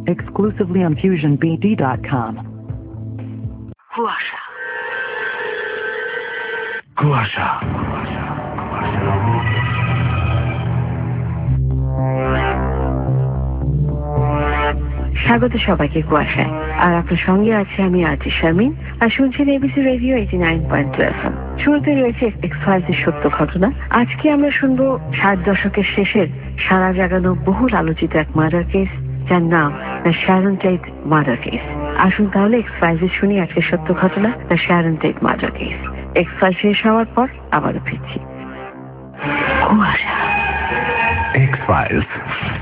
exclusively on FusionBD.com. কুয়াশা কুয়াশা স্বাগত সবাইকে কুয়াশায়। আর আপনার সঙ্গে আছে আমি আজি শারমিন, আর শুনছেন এবিসি রেডিও 89.2 FM। শুরুতে রয়েছে এক্স ফাইলসের সত্য ঘটনা। আজকে আমরা শুনবো 60 দশকের শেষের সারা জাগানো বহুল আলোচিত এক মার্ডার কেস, যার নাম the Sharon Tate murder case. আসুন তাহলে এক্স ফাইলসে শুনি আজকের সত্য ঘটনা, the Sharon Tate murder case. X file শেষ হওয়ার পর আবারও ফিরছি। কুয়াশা এক্স ফাইলস।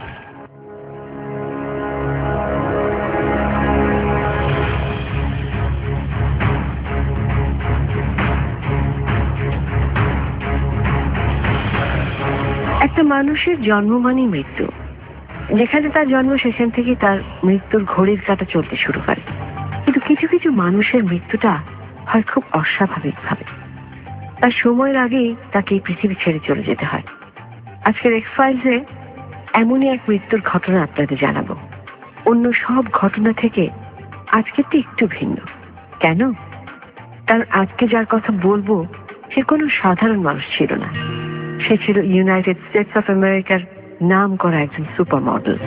একটা মানুষের জন্ম মানেই মৃত্যু। যেখানে তার জন্ম সেখান থেকে তার মৃত্যুর ঘড়ির কাঁটা চলতে শুরু করে। কিন্তু কিছু কিছু মানুষের মৃত্যুটা হয় খুব অস্বাভাবিক ভাবে। তার সময়ের আগেই তাকে এই পৃথিবী ছেড়ে চলে যেতে হয়। আজকের এক্স ফাইলসে এমনই এক মৃত্যুর ঘটনা আপনাদের জানাবো। অন্য সব ঘটনা থেকে আজকেরটা একটু ভিন্ন। কেন? কারণ আজকে যার কথা বলবো সে কোনো সাধারণ মানুষ ছিল না। সে ছিল ইউনাইটেড স্টেটস অফ আমেরিকার নাম করা একজন সুপার মডেল।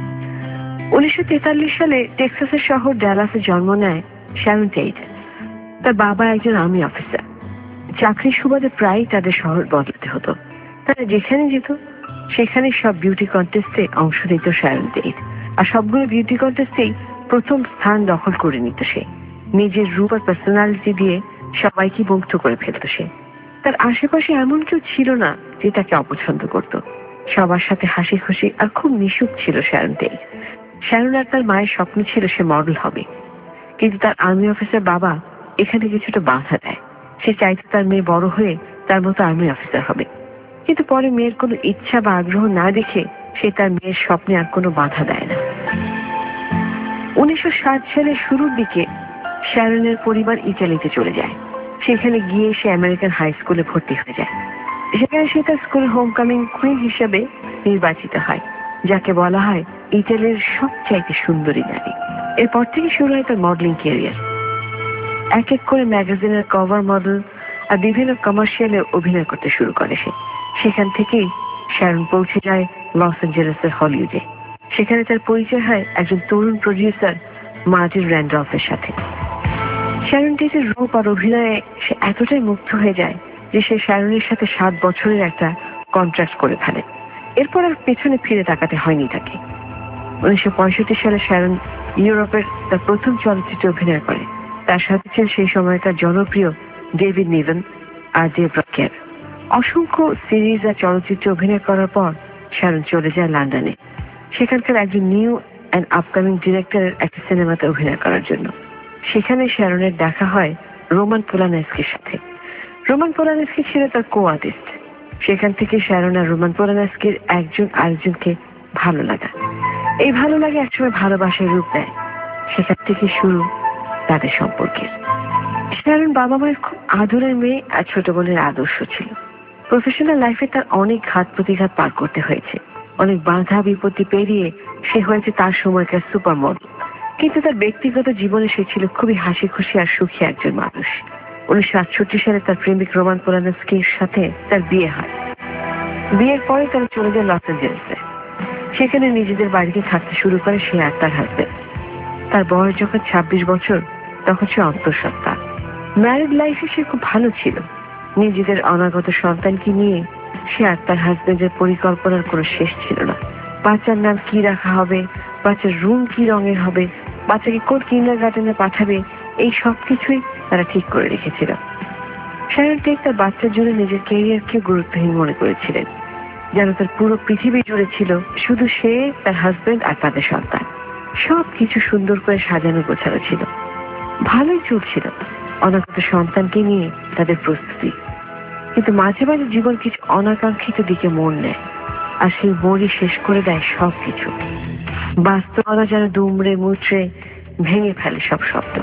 1943 সালে টেক্সাসের শহর ডালাসে জন্ম নেয় শ্যারন টেট। তার বাবা একজন আর্মি অফিসার। চাকরির সুবাদে প্রায়ই তাদের শহর বদলাতে হতো। তারা যেখানে যেত সেখানে সব বিউটি কন্টেস্টে অংশ নিত শ্যারন টেট। আর সবগুলো বিউটি কন্টেস্টেই প্রথম স্থান দখল করে নিত সে। নিজের রূপ আর পার্সোনালিটি দিয়ে সবাইকে মুগ্ধ করে ফেলত সে। তার আশেপাশে এমন কেউ ছিল না যে তাকে অপছন্দ করত। সবার সাথে হাসি খুশি আর খুব মিশুক ছিল শ্যারন টেট। শ্যারন আর তার মায়ের স্বপ্ন ছিল সে মডেল হবে, কিন্তু তার আর্মি অফিসার বাবা এখানে কিছুটা বাধা দেয়। সে চাইতো তার মেয়ে বড় হয়ে তার মতো আর্মি অফিসার হবে, কিন্তু পরে মেয়ের কোনো ইচ্ছা বা আগ্রহ না দেখে সে তার মেয়ের স্বপ্নে আর কোনো বাধা দেয় না। 1960 সালের শুরুর দিকে শ্যারনের পরিবার ইতালিতে চলে যায়। সেখানে গিয়ে সে আমেরিকান হাই স্কুলে ভর্তি হয়ে যায়। সেখানে সে তার স্কুলের হোমকামিং কুইন হিসেবে নির্বাচিত হয়, যাকে বলা হয় ইতালির সবচাইতে সুন্দরী নারী। এরপর থেকে শুরু হয় তার মডেলিং ক্যারিয়ার। এক এক করে ম্যাগাজিনের কভার মডেল আর বিভিন্ন কমার্শিয়ালে অভিনয় করতে শুরু করে সে। সেখান থেকেই শ্যারন পৌঁছে যায় লস অ্যাঞ্জেলেসের হলিউডে। সেখানে তার পরিচয় হয় একজন তরুণ প্রডিউসার মার্টিন র্যান্ডলফের সাথে। শ্যারন টেটের রূপ আর অভিনয়ে সে এতটাই মুগ্ধ হয়ে যায় যে সে শ্যারনের সাথে 7 বছরের একটা কন্ট্রাক্ট করে ফেলে। এরপর আর পেছনে ফিরে তাকাতে হয়নি তাকে। 1965 সালে শ্যারন ইউরোপের তার প্রথম চলচ্চিত্রে অভিনয় করে। তার সাথে ছিল সেই সময়কার জনপ্রিয় ডেভিড নিভেন আর ডেভ রকের। অসংখ্য সিরিজ আর চলচ্চিত্রে অভিনয় করার পর শ্যারন চলে যায় লন্ডনে, সেখানকার একজন নিউ অ্যান্ড আপকামিং ডিরেক্টরের একটা সিনেমাতে অভিনয় করার জন্য। সেখানে শ্যারনের দেখা হয় রোমান পোলানস্কির সাথে। রোমান পোলানস্কি ছিল তার কো-আর্টিস্ট। সেখান থেকে শ্যারন আর রোমান পোলানস্কির একজন আরেকজনকে ভালো লাগা। এই ভালো লাগে একসময় ভালোবাসার রূপ নেয়। সেখান থেকে শুরু তাদের সম্পর্কের। শ্যারন বাবা মায়ের খুব আদরের মেয়ে আর ছোট বোনের আদর্শ ছিল। প্রফেশনাল লাইফে তার অনেক ঘাত প্রতিঘাত পার করতে হয়েছে। অনেক বাধা বিপত্তি পেরিয়ে সে হয়েছে তার সময়কার সুপার মডেল। কিন্তু তার ব্যক্তিগত জীবনে সে ছিল খুবই হাসি খুশি আর সুখী একজন মানুষ। 1968 সালে তার প্রেমিক রোমান পোলানস্কির সাথে তার বিয়ে হয়। বিয়ের পরে তারা চলে যায় লস অ্যাঞ্জেলেসে। সেখানে নিজেদের বাড়িতে থাকতে শুরু করে সে আর তার হাজবেন্ড। তার বয়স যখন 26 বছর তখন সে অন্তঃসত্ত্বা। ম্যারিড লাইফে সে খুব ভালো ছিল। নিজেদের অনাগত সন্তানকে নিয়ে সে আর তার হাজবেন্ডের পরিকল্পনার কোনো শেষ ছিল না। বাচ্চার নাম কি রাখা হবে, বাচ্চার রুম কি রঙের হবে, বাচ্চাকে কোন কিন্ডারগার্টেনে পাঠাবে, এই সব কিছুই তারা ঠিক করে রেখেছিল। শ্যারন টেট তার বাচ্চার জন্য নিজের ক্যারিয়ারকে গুরুত্বহীন মনে করেছিলেন, যেন তার পুরো পৃথিবী জুড়ে ছিল শুধু সে, তার হাজবেন্ড আর তাদের সন্তান। সব কিছু সুন্দর করে সাজানো গোছানো ছিল, ভালোই চলছিল অনাগত সন্তানকে নিয়ে তাদের প্রস্তুতি। কিন্তু মাঝে মাঝে জীবন কিছু অনাকাঙ্ক্ষিত দিকে মোড় নেয়, আর সেই মোড়ই শেষ করে দেয় সব কিছু। বাস্তবতা যেন দুমড়ে মুচড়ে ভেঙে ফেলে সব স্বপ্ন।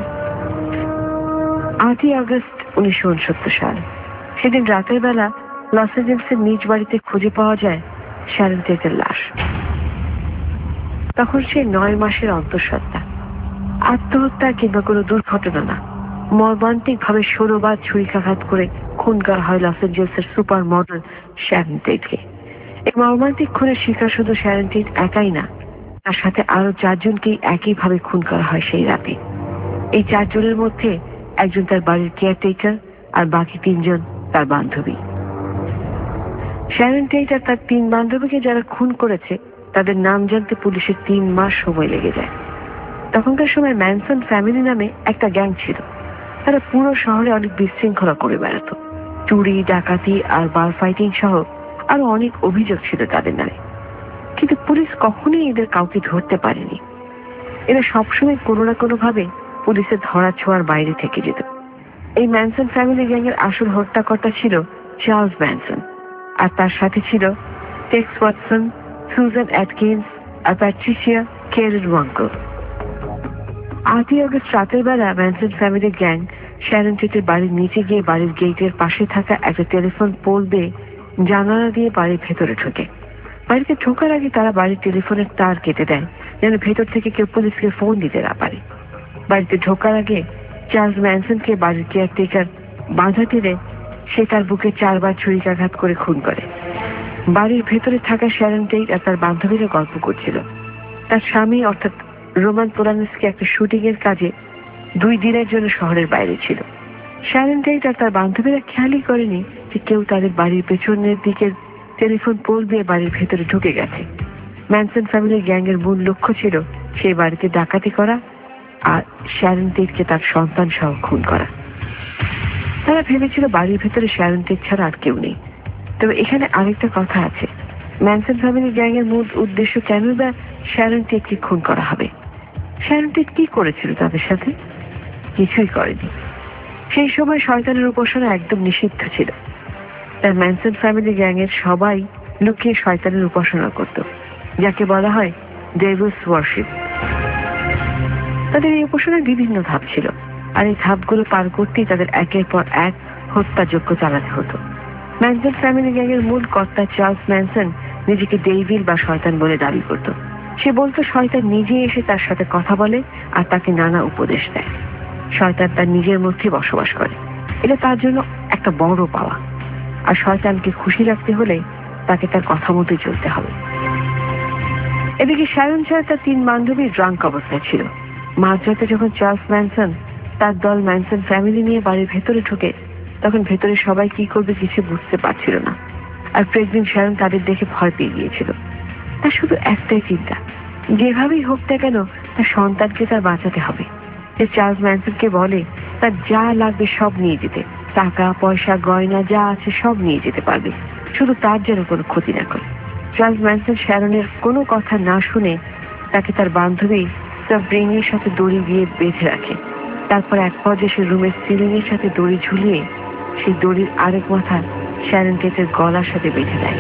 8ই আগস্ট 1969 সাল। সেদিন রাতের বেলা লস অ্যাঞ্জেলেসের নিজ বাড়িতে খুঁজে পাওয়া যায় শ্যারন টেটের লাশ। তখন সে 9 মাসের অন্তঃসত্ত্বা। আত্মহত্যা কিংবা কোনো দুর্ঘটনা না, মর্মান্তিক ভাবে 16 বার ছুরিকাঘাত করে খুন করা হয় লস অ্যাঞ্জেলসের সুপার মডেল শ্যারন টেটকে। এই মর্মান্তিক খুনের শিকার শুধু শ্যারন টেট একাই না, তার সাথে আরো 4 জনকেই একইভাবে খুন করা হয় সেই রাতে। এই 4 জনের মধ্যে একজন তার বাড়ির কেয়ারটেকার, আর বাকি 3 জন তার বান্ধবী। শ্যারন টেট আর তার 3 বান্ধবীকে যারা খুন করেছে তাদের নাম জানতে পুলিশের 3 মাস সময় লেগে যায়। তখনকার সময় ম্যানসন ফ্যামিলি নামে একটা গ্যাং ছিল। তারা পুরো শহরে অনেক বিশৃঙ্খলা করে বেড়াত। চুরি, ডাকাতি আর বার ফাইটিং সহ আরো অনেক অভিযোগ ছিল তাদের নামে। কিন্তু পুলিশ কখনোই এদের কাউকে ধরতে পারেনি। এরা সবসময় কোনো না কোনো ভাবে পুলিশের ধরা ছোঁয়ার বাইরে থেকে যেত। এই ম্যানসন ফ্যামিলি গ্যাংয়ের আসল হত্যাকর্তা ছিল চার্লস ম্যানসন, আর তার সাথে ছিল টেক্স ওয়াটসন, সুজান অ্যাটকিন্স আর প্যাট্রিসিয়া কেরেন ওয়াঙ্কল। 8ই আগস্ট রাতের বেলা ম্যানসন ফ্যামিলি গ্যাং শ্যারন টেটের বাড়ির নিচে গিয়ে বাড়ির গেটের পাশে থাকা একটা টেলিফোন পোল দিয়ে জানালা দিয়ে বাড়ির ভেতরে ঢোকে। বাড়িতে ঢোকার আগে তারা বাড়ির টেলিফোনের তার কেটে দেয় যেন ভেতর থেকে কেউ পুলিশকে ফোন দিতে না পারে। বাড়িতে ঢোকার আগে চার্লস ম্যানসনকে বাড়ির কেয়ারটেকার বাধা দিলে সে তার বুকে 4 বার ছুরিকাঘাত করে খুন করে। বাড়ির ভেতরে থাকা শ্যারন টেট আর তার বান্ধবীরা গল্প করছিল। তার স্বামী অর্থাৎ রোমান পোলানস্কি একটা শুটিং এর কাজে 2 দিনের জন্য শহরের বাইরে ছিল। শ্যারন টেট আর তার বান্ধবীরা খেয়ালই করেনি যে কেউ তাদের বাড়ির পেছনের দিকের টেলিফোন পোল দিয়ে বাড়ির ভেতরে ঢুকে গেছে। ম্যানসন ফ্যামিলি গ্যাংয়ের মূল লক্ষ্য ছিল সেই বাড়িতে ডাকাতি করা আর শ্যারন টেটকে তার সন্তান সহ খুন করা। তারা ভেবেছিল বাড়ির ভেতরে শ্যারন টেট ছাড়া আর কেউ নেই। তবে এখানে আরেকটা কথা আছে, ম্যানসন ফ্যামিলি গ্যাংয়ের মূল উদ্দেশ্য কেন বা শ্যারন টেটকে খুন করা হবে? শ্যারন টেট কি করেছিল তাদের সাথে? কিছুই করেনি। সেই সময় শয়তানের উপাসনা একদম নিষিদ্ধ ছিল। তার ম্যানসন ফ্যামিলি গ্যাংয়ের সবাই লুকিয়ে শয়তানের উপাসনা করত, যাকে বলা হয় ডেভিলস ওয়ার্শিপ। তাদের এই উপাসনার বিভিন্ন ধাপ ছিল, আর এই ধাপগুলো পার করতেই তাদের একের পর এক হত্যাযজ্ঞ চালাতে হতো। ম্যানসন ফ্যামিলি গ্যাংয়ের মূল কর্তা চার্লস ম্যানসন নিজেকে ডেভিল বা শয়তান বলে দাবি করত। সে বলতো শয়তান নিজে এসে তার সাথে কথা বলে আর তাকে নানা উপদেশ দেয়। শয়তান তার নিজের মধ্যে বসবাস করে, এটা তার জন্য একটা বড় পাওয়া। আর শয়তানকে খুশি রাখতে হলে তাকে তার কথা মতোই চলতে হবে। এদিকে শ্যারন ছাড়া তার 3 বান্ধবী ড্রাঙ্ক অবস্থায় ছিল। মাঝরাতে যখন চার্লস ম্যানসন তার দল ম্যানসন ফ্যামিলি নিয়ে বাড়ির ভেতরে ঢোকে, তখন ভেতরে সবাই কি করবে কিছু বুঝতে পারছিল না। আর প্রেগনেন্ট শ্যারন তাদের দেখে ভয় পেয়ে গিয়েছিল। তার শুধু একটাই চিন্তা, যেভাবেই হোক না কেন তার সন্তানকে তার বাঁচাতে হবে। সে চার্লস ম্যানসনকে বলে তার যা লাগবে সব নিয়ে যেতে, টাকা পয়সা গয়না যা আছে সব নিয়ে যেতে পারবে, শুধু তার যেন কোনো ক্ষতি না করে। চার্লস ম্যানসন শ্যারনের কোনো কথা না শুনে তাকে তার বান্ধবী সাবরিনের সাথে দড়ি দিয়ে বেঁধে রাখে। তারপর এক পর্যায়ে সে রুমের সিলিং এর সাথে দড়ি ঝুলিয়ে সেই দড়ির আরেক মাথা শ্যারন টেটের গলার সাথে বেঁধে দেয়।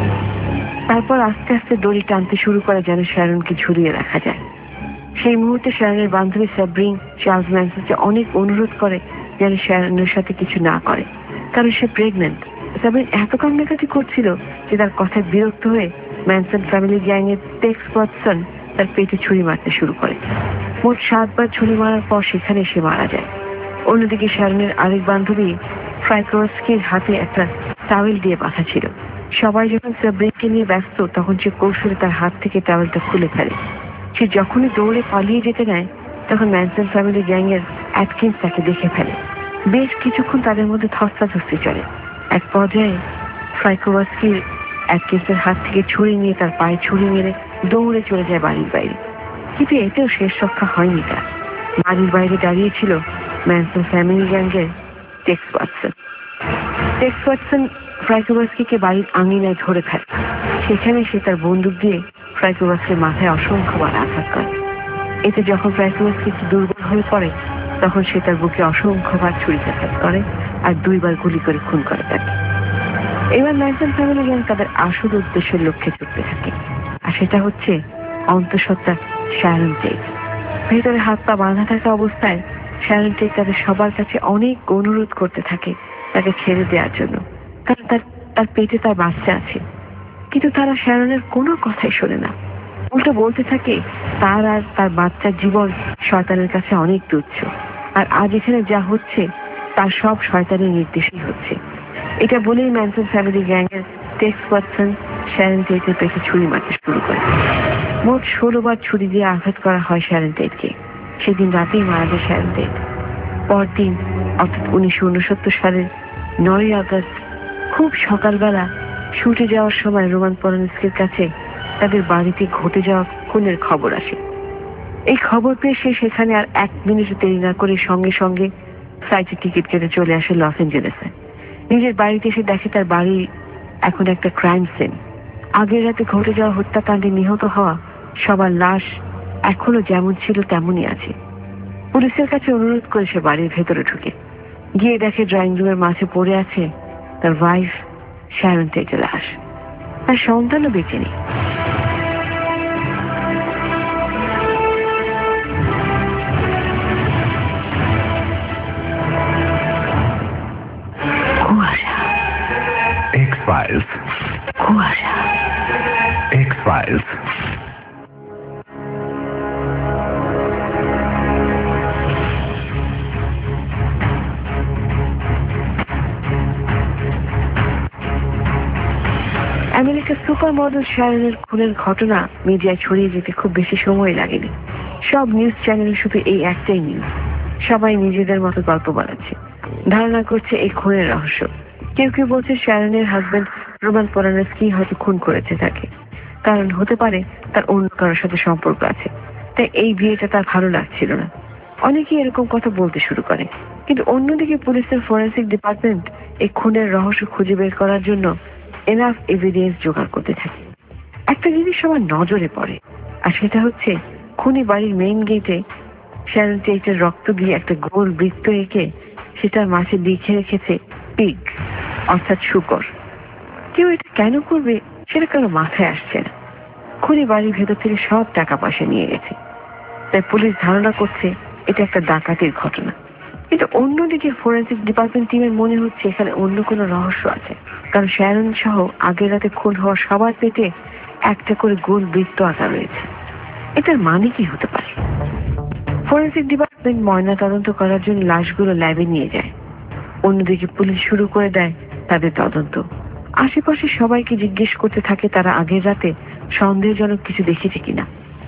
তারপর আস্তে আস্তে দড়ি টানতে শুরু করে যেন শ্যারনকে ঝুলিয়ে রাখা যায়। সেই মুহূর্তে শ্যারনের বান্ধবী সাবরিন চার্লস ম্যানসনকে অনেক অনুরোধ করে যেন শ্যারনের সাথে কিছু না করে, কারণ সে প্রেগনেন্ট। সাবরিন এত কান্নাকাটি করছিল যে তার কথায় বিরক্ত হয়ে ম্যানসন ফ্যামিলি গ্যাংয়ের টেক্স ওয়াটসন তার পেটে ছুরি মারতে শুরু করে। মোট 7 বার ছুরি মারার পর সেখানে সে মারা যায়। অন্যদিকে শ্যারনের আরেক বান্ধবী ফ্রাইকোস্কির হাতে একটা টাওয়েল দিয়ে বাঁধা ছিল। সবাই যখন সাবরিনকে নিয়ে ব্যস্ত, তখন সে কৌশলে তার হাত থেকে টাওয়েলটা খুলে ফেলে। সে যখনই দৌড়ে পালিয়ে যেতে নেয়, তখন ম্যানসন ফ্যামিলি গ্যাংয়ের অ্যাটকিন্স তাকে দেখে ফেলে। বেশ কিছুক্ষণ তাদের মধ্যে ধস্তাধস্তি চলে। এক পর্যায়ে ফ্রাইকোস্কির অ্যাটকিন্সের হাত থেকে ছুরি নিয়ে তার পায়ে ছুরি মেরে দৌড়ে চলে যায় বাড়ির বাইরে। কিন্তু এতেও শেষ রক্ষা হয়নি তার। বাড়ির বাইরে দাঁড়িয়েছিল ম্যানসন ফ্যামিলি গ্যাংয়ের টেক্স ওয়াটসন। টেক্স ওয়াটসন ফ্রাইকোস্কিকে বাড়ির আঙিনায় ধরে ফেলে। সেখানে সে তার বন্দুক দিয়ে ফ্রাইকোস্কির মাথায় অসংখ্যবার আঘাত করে। এতে যখন ফ্রাইকোস্কি একটু দুর্বল হয়ে পড়ে, তখন সে তার বুকে অসংখ্যবার ছুরিকাঘাত করে আর 2 বার গুলি করে খুন করে তাকে। এবার ম্যানসন ফ্যামিলি গ্যাং তাদের আসল উদ্দেশ্যের লক্ষ্যে ছুটতে থাকে, আর সেটা হচ্ছে অন্তঃসত্ত্বা শ্যারন টেট। ভেতরে হাত পা বাঁধা থাকা অবস্থায় শ্যারন টেট তাদের সবার কাছে অনেক অনুরোধ করতে থাকে তাকে ছেড়ে দেওয়ার জন্য, কারণ তার পেটে তার বাচ্চা আছে। কিন্তু তারা শ্যারনের কোনো কথাই শোনে না। উল্টো বলতে থাকে তার আর তার বাচ্চার জীবন শয়তানের কাছে অনেক তুচ্ছ, আর আজ এখানে যা হচ্ছে তার সব শয়তানের নির্দেশেই হচ্ছে। এটা বলেই ম্যানসন ফ্যামিলি গ্যাংয়ের টেক্স ওয়াটসন শ্যারন টেটের পেটে ছুরি মারতে শুরু করে। মোট 16 বার ছুরি দিয়ে আঘাত করা হয় শ্যারন টেটকে। সেদিন রাতেই মারা যায় শ্যারন টেট। পরদিন অর্থাৎ 1969 সালের 9 আগস্ট খুব সকালবেলা শুটে যাওয়ার সময় রোমান পোলানস্কির কাছে তাদের বাড়িতে ঘটে যাওয়া খুনের খবর আসে। এই খবর পেয়ে সে সেখানে আর 1 মিনিট দেরি না করে সঙ্গে সঙ্গে ফ্লাইটের টিকিট কেটে চলে আসে লস অ্যাঞ্জেলেসে। নিজের বাড়িতে এসে দেখে তার বাড়ি এখন একটা ক্রাইম সিন। আগের রাতে ঘটে যাওয়া হত্যাকাণ্ডে নিহত হওয়া সবার লাশ এখনো যেমন ছিল তেমনই আছে। পুলিশের কাছে অনুরোধ করে সে বাড়ির ভেতরে ঢুকে গিয়ে দেখে ড্রয়িং রুমের মাঝে পড়ে আছে তার ওয়াইফ শ্যারন টেটের লাশ। তার সন্তানও বেঁচে নেই। X-Files. X-Files. আমেরিকার সুপার মডেল শ্যারনের খুনের ঘটনা মিডিয়ায় ছড়িয়ে যেতে খুব বেশি সময় লাগেনি। সব নিউজ চ্যানেলে শুধু এই একটাই নিউজ। সবাই নিজেদের মতো গল্প বানাচ্ছে, ধারণা করছে এই খুনের রহস্য। কেউ কেউ বলছে শ্যারনের হাজবেন্ড রোমান পোলানস্কি হয়তো খুন করেছে তাকে, কারণ হতে পারে তার অন্য কারোর সাথে সম্পর্ক আছে, তাই এই বিয়েটা তার ভালো লাগছিল না। অনেকেই এরকম কথা বলতে শুরু করে। কিন্তু অন্যদিকে পুলিশের ফরেন্সিক ডিপার্টমেন্ট এই খুনের রহস্য খুঁজে বের করার জন্য এনাফ এভিডেন্স জোগাড় করতে থাকে। একটা জিনিস সবার নজরে পড়ে, আর সেটা হচ্ছে খুনি বাড়ির মেইন গেটে শ্যারন টেটের রক্ত দিয়ে একটা গোল বৃত্ত এঁকে সেটার মাঝে লিখে রেখেছে পিগ, অর্থাৎ শূকর। কেউ এটা কেন করবে সেটা কারো মাথায় আসছে না। খুনি বাড়ির ভেতর থেকে সব টাকা পয়সা নিয়ে গেছে, তাই পুলিশ ধারণা করছে এটা একটা ডাকাতির ঘটনা। কিন্তু অন্যদিকে ফরেন্সিক ডিপার্টমেন্ট টিমের মনে হচ্ছে এখানে অন্য কোনো রহস্য আছে, কারণ শ্যারন সহ আগের রাতে খুন হওয়া সবার পেটে একটা করে গোল বৃত্ত আঁকা রয়েছে। এটার মানে কি হতে পারে? ফরেন্সিক ডিপার্টমেন্ট ময়না তদন্ত করার জন্য লাশগুলো ল্যাবে নিয়ে যায়। অন্যদিকে পুলিশ শুরু করে দেয় তাদের তদন্ত। আশেপাশে সবাইকে জিজ্ঞেস করতে থাকে তারা আগের রাতে সন্দেহজনক কিছু দেখেছে কিনা।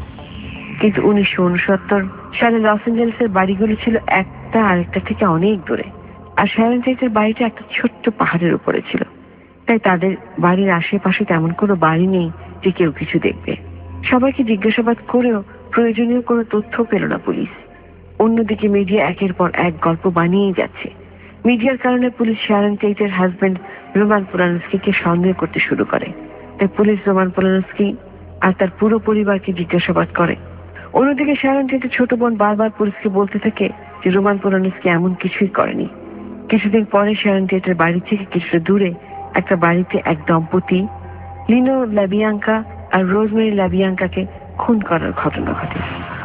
কিন্তু 1969 সালে লস অ্যাঞ্জেলেসের বাড়িগুলো ছিল একটা আরেকটা থেকে অনেক দূরে, আর শ্যারন টেটের বাড়িটা একটা ছোট্ট পাহাড়ের উপরে ছিল। তাই তাদের বাড়ির আশেপাশে তেমন কোনো বাড়ি নেই যে কেউ কিছু দেখবে। সবাইকে জিজ্ঞাসাবাদ করেও প্রয়োজনীয় কোনো তথ্য পেল না পুলিশ। অন্যদিকে মিডিয়া একের পর এক গল্প বানিয়েই যাচ্ছে। মিডিয়ার কারণে পুলিশ শ্যারন টেটের হাজবেন্ড রোমান পোলানস্কিকে সন্দেহ করতে শুরু করে। তাই পুলিশ রোমান পোলানস্কি আর তার পুরো পরিবারকে জিজ্ঞাসাবাদ করে। অন্যদিকে শ্যারন টেটের ছোট বোন বারবার পুলিশকে বলতে থাকে যে রোমান পোলানস্কি এমন কিছুই করেনি। কিছুদিন পরে শ্যারন টেটের বাড়ি থেকে কিছুটা দূরে একটা বাড়িতে এক দম্পতি লিনো লাবিয়াঙ্কা আর রোজমেরি লাবিয়াঙ্কাকে খুন করার ঘটনা ঘটে।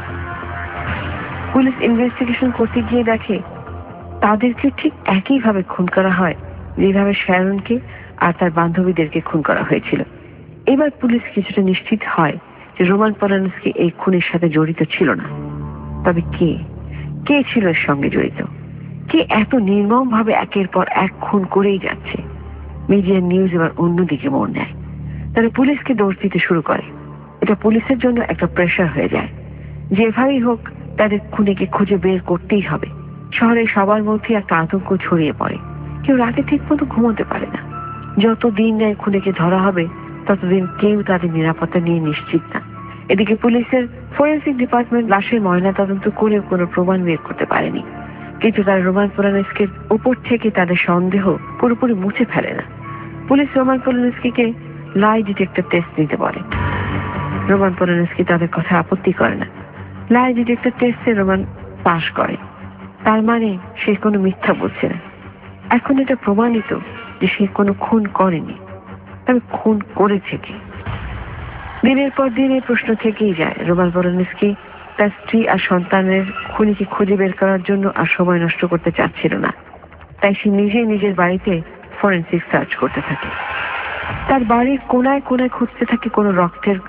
পুলিশ ইনভেস্টিগেশন করতে গিয়ে দেখে তাদেরকে ঠিক একইভাবে খুন করা হয় যেভাবে শ্যারনকে আর তার বান্ধবীদেরকে খুন করা হয়েছিল। এবার পুলিশ কিছুটা নিশ্চিত হয় যে রোমান পোলানস্কি এই খুনের সাথে জড়িত ছিল না। তবে কে ছিল এর সঙ্গে জড়িত? কে এত নির্মম ভাবে একের পর এক খুন করেই যাচ্ছে? মিডিয়ার নিউজ এবার অন্যদিকে মোড় নেয়। তারা পুলিশকে দোষ দিতে শুরু করে। এটা পুলিশের জন্য একটা প্রেশার হয়ে যায়। যেভাবেই হোক তাদের খুনিকে খুঁজে বের করতেই হবে। শহরে সবার মধ্যে একটা আতঙ্ক ছড়িয়ে পড়ে। কেউ রাতে ঠিক মতো ঘুমোতে পারে না। যত দিন নেয় খুনিকে ধরা হবে ততদিন কেউ তাদের নিরাপত্তা নিয়ে নিশ্চিত না। এদিকে পুলিশের ফরেন্সিক ডিপার্টমেন্ট লাশের ময়না তদন্ত করেও কোনো প্রমাণ বের করতে পারেনি। কিন্তু তারা রোমান পোলানস্কির উপর থেকে তাদের সন্দেহ পুরোপুরি মুছে ফেলে না। পুলিশ রোমান পোলানস্কিকে লাই ডিটেক্টর টেস্ট নিতে বলে। রোমান পোলানস্কি তাদের কথা আপত্তি করে না। লাই ডিটেক্টর টেস্টে রোমান পাশ করে। তার মানে সে কোনো মিথ্যা বলছে না। এখন এটা প্রমাণিত যে সে কোনো খুন করেনি। তবে খুন করেছে কি? দিনের পর দিন এই প্রশ্ন থেকেই যায়। রোমান পোলানস্কি তার স্ত্রী আর সন্তানের খুনিকে খুঁজে বের করার জন্য আর সময় নষ্ট করতে চাচ্ছিল না। তাই সে নিজেই নিজের বাড়িতে ফরেন্সিক সার্চ করতে থাকে। তার বাড়ির কোনায় কোনায় খুঁজতে থাকে কোনো রক্তের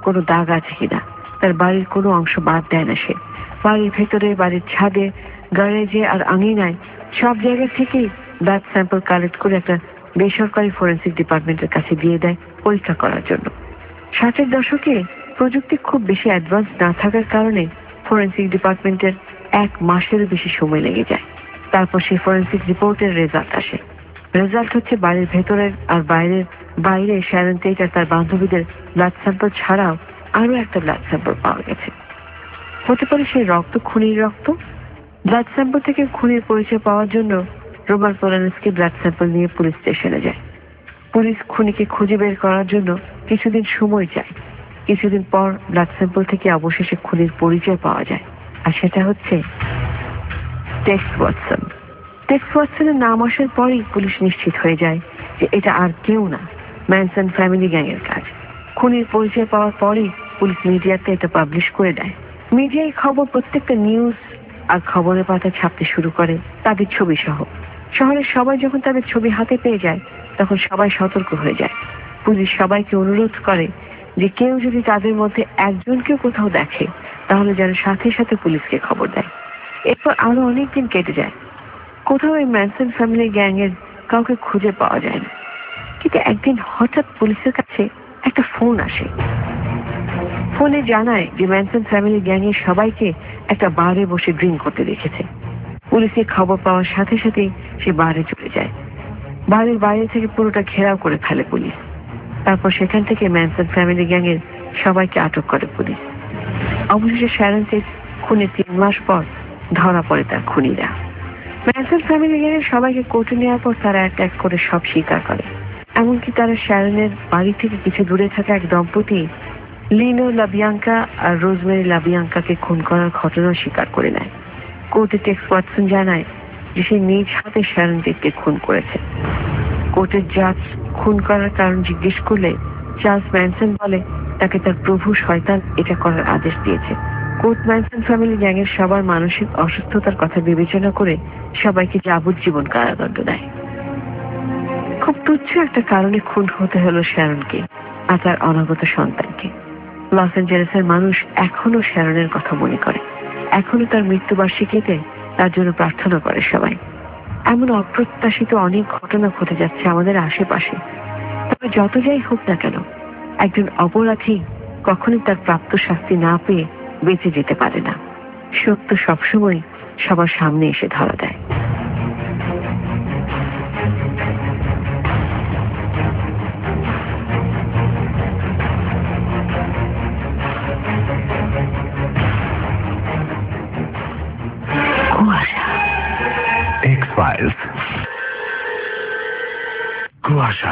কোনো দাগ আছে কিনা, তার বাড়ির কোনো অংশ বাদ দেয় না সে। বাড়ির ভেতরে, বাড়ির ছাদে, গ্যারেজে আর আঙিনায় সব জায়গা থেকেই ব্লাড স্যাম্পল কালেক্ট করে একটা বেসরকারি ফরেন্সিক ডিপার্টমেন্টের কাছে দিয়ে দেয় পরীক্ষা করার জন্য। 60-এর দশকে প্রযুক্তি খুব বেশি অ্যাডভান্স না থাকার কারণে ফরেন্সিক ডিপার্টমেন্টের 1 মাসেরও বেশি সময় লেগে যায়। তারপর সেই ফরেন্সিক রিপোর্টের রেজাল্ট আসে। রেজাল্ট হচ্ছে বাড়ির ভেতরের আর বাইরে শ্যারন টেট আর তার বান্ধবীদের ব্লাড স্যাম্পল ছাড়াও আরো একটা ব্লাড স্যাম্পল পাওয়া গেছে। হতে পারে সেই রক্ত খুনির রক্ত। ব্লাড স্যাম্পল থেকে খুনির পরিচয় পাওয়ার জন্য রোমান পোলানস্কি ব্লাড স্যাম্পল নিয়ে পুলিশ স্টেশনে যায়। পুলিশ খুনিকে খুঁজে বের করার জন্য কিছুদিন সময় চায়। কিছুদিন পর ব্লাড স্যাম্পল থেকে অবশেষে খুনির পরিচয় পাওয়া যায়, আর সেটা হচ্ছে টেক্স ওয়াটসন। টেক্স ওয়াটসনের নাম আসার পরই পুলিশ নিশ্চিত হয়ে যায় যে এটা আর কেউ না, ম্যানসন ফ্যামিলি গ্যাং এর কাজ। খুনির পরিচয় পাওয়ার পরই পুলিশ মিডিয়াতে এটা পাবলিশ করে দেয়। মিডিয়ায় খবর প্রত্যেকটা নিউজ আর খবরের পাতা ছাপতে শুরু করে তাদের ছবি সহ। শহরের সবাই যখন তাদের ছবি হাতে পেয়ে যায় তখন সবাই সতর্ক হয়ে যায়। পুলিশ সবাইকে অনুরোধ করে যে কেউ যদি তাদের মধ্যে একজনকেও কোথাও দেখে তাহলে যেন সাথে সাথে পুলিশকে খবর দেয়। এরপর আরো অনেকদিন কেটে যায়, কোথাও এই ম্যানসন ফ্যামিলি গ্যাং এর কাউকে খুঁজে পাওয়া যায় না। কিন্তু একদিন হঠাৎ পুলিশের কাছে একটা ফোন আসে। ফোনে জানায় যে ম্যানসন ফ্যামিলি গ্যাং এর সবাইকে একটা বারে বসে ড্রিঙ্ক করতে দেখেছে। পুলিশের খবর পাওয়ার সাথে সাথেই সে বারে চলে যায়। বাড়ির বাইরে থেকে পুরোটা ঘেরাও করে ফেলে পুলিশ। তারপর সেখান থেকে ম্যানসন ফ্যামিলি গ্যাং এর সবাইকে আটক করে পুলিশ। অবশেষে শ্যারন টেট খুনের 3 মাস পর ধরা পড়ে তার খুনিরা। ম্যানসন ফ্যামিলি গ্যাং এর সবাইকে কোর্টে নেওয়ার পর তারা এক এক করে সব স্বীকার করে। এমনকি তারা শ্যারনের বাড়ি থেকে কিছু দূরে থাকা এক দম্পতি লিনো লাবিয়াঙ্কা আর রোজমেরি লাবিয়াঙ্কাকে খুন করার ঘটনা স্বীকার করে নেয়। কোর্টে টেক্স ওয়াটসন জানায় যে সে নিজ হাতে শ্যারন টেটকে খুন করেছে। কোর্টের জাজ খুন করার কারণ জিজ্ঞেস করলে চার্লস ম্যানসন বলে তাকে তার প্রভু শয়তান এটা করার আদেশ দিয়েছে। কোর্ট ম্যানসন ফ্যামিলি গ্যাং এর সবার মানসিক অসুস্থতার কথা বিবেচনা করে সবাইকে যাবজ্জীবন কারাদণ্ড দেয়। খুব তুচ্ছ একটা কারণে খুন হতে হলো শ্যারনকে আর তার অনাগত সন্তানকে। লস অ্যাঞ্জেলেসের মানুষ এখনো শ্যারনের কথা মনে করে, এখনো তার মৃত্যুবার্ষিকীতে তার জন্য প্রার্থনা করে সবাই। এমন অপ্রত্যাশিত অনেক ঘটনা ঘটে যাচ্ছে আমাদের আশেপাশে। তবে যত যাই হোক না কেন, একজন অপরাধী কখনোই তার প্রাপ্ত শাস্তি না পেয়ে বেঁচে যেতে পারে না। সত্য সবসময় সবার সামনে এসে ধরা দেয়। X-Files. কুয়াশা।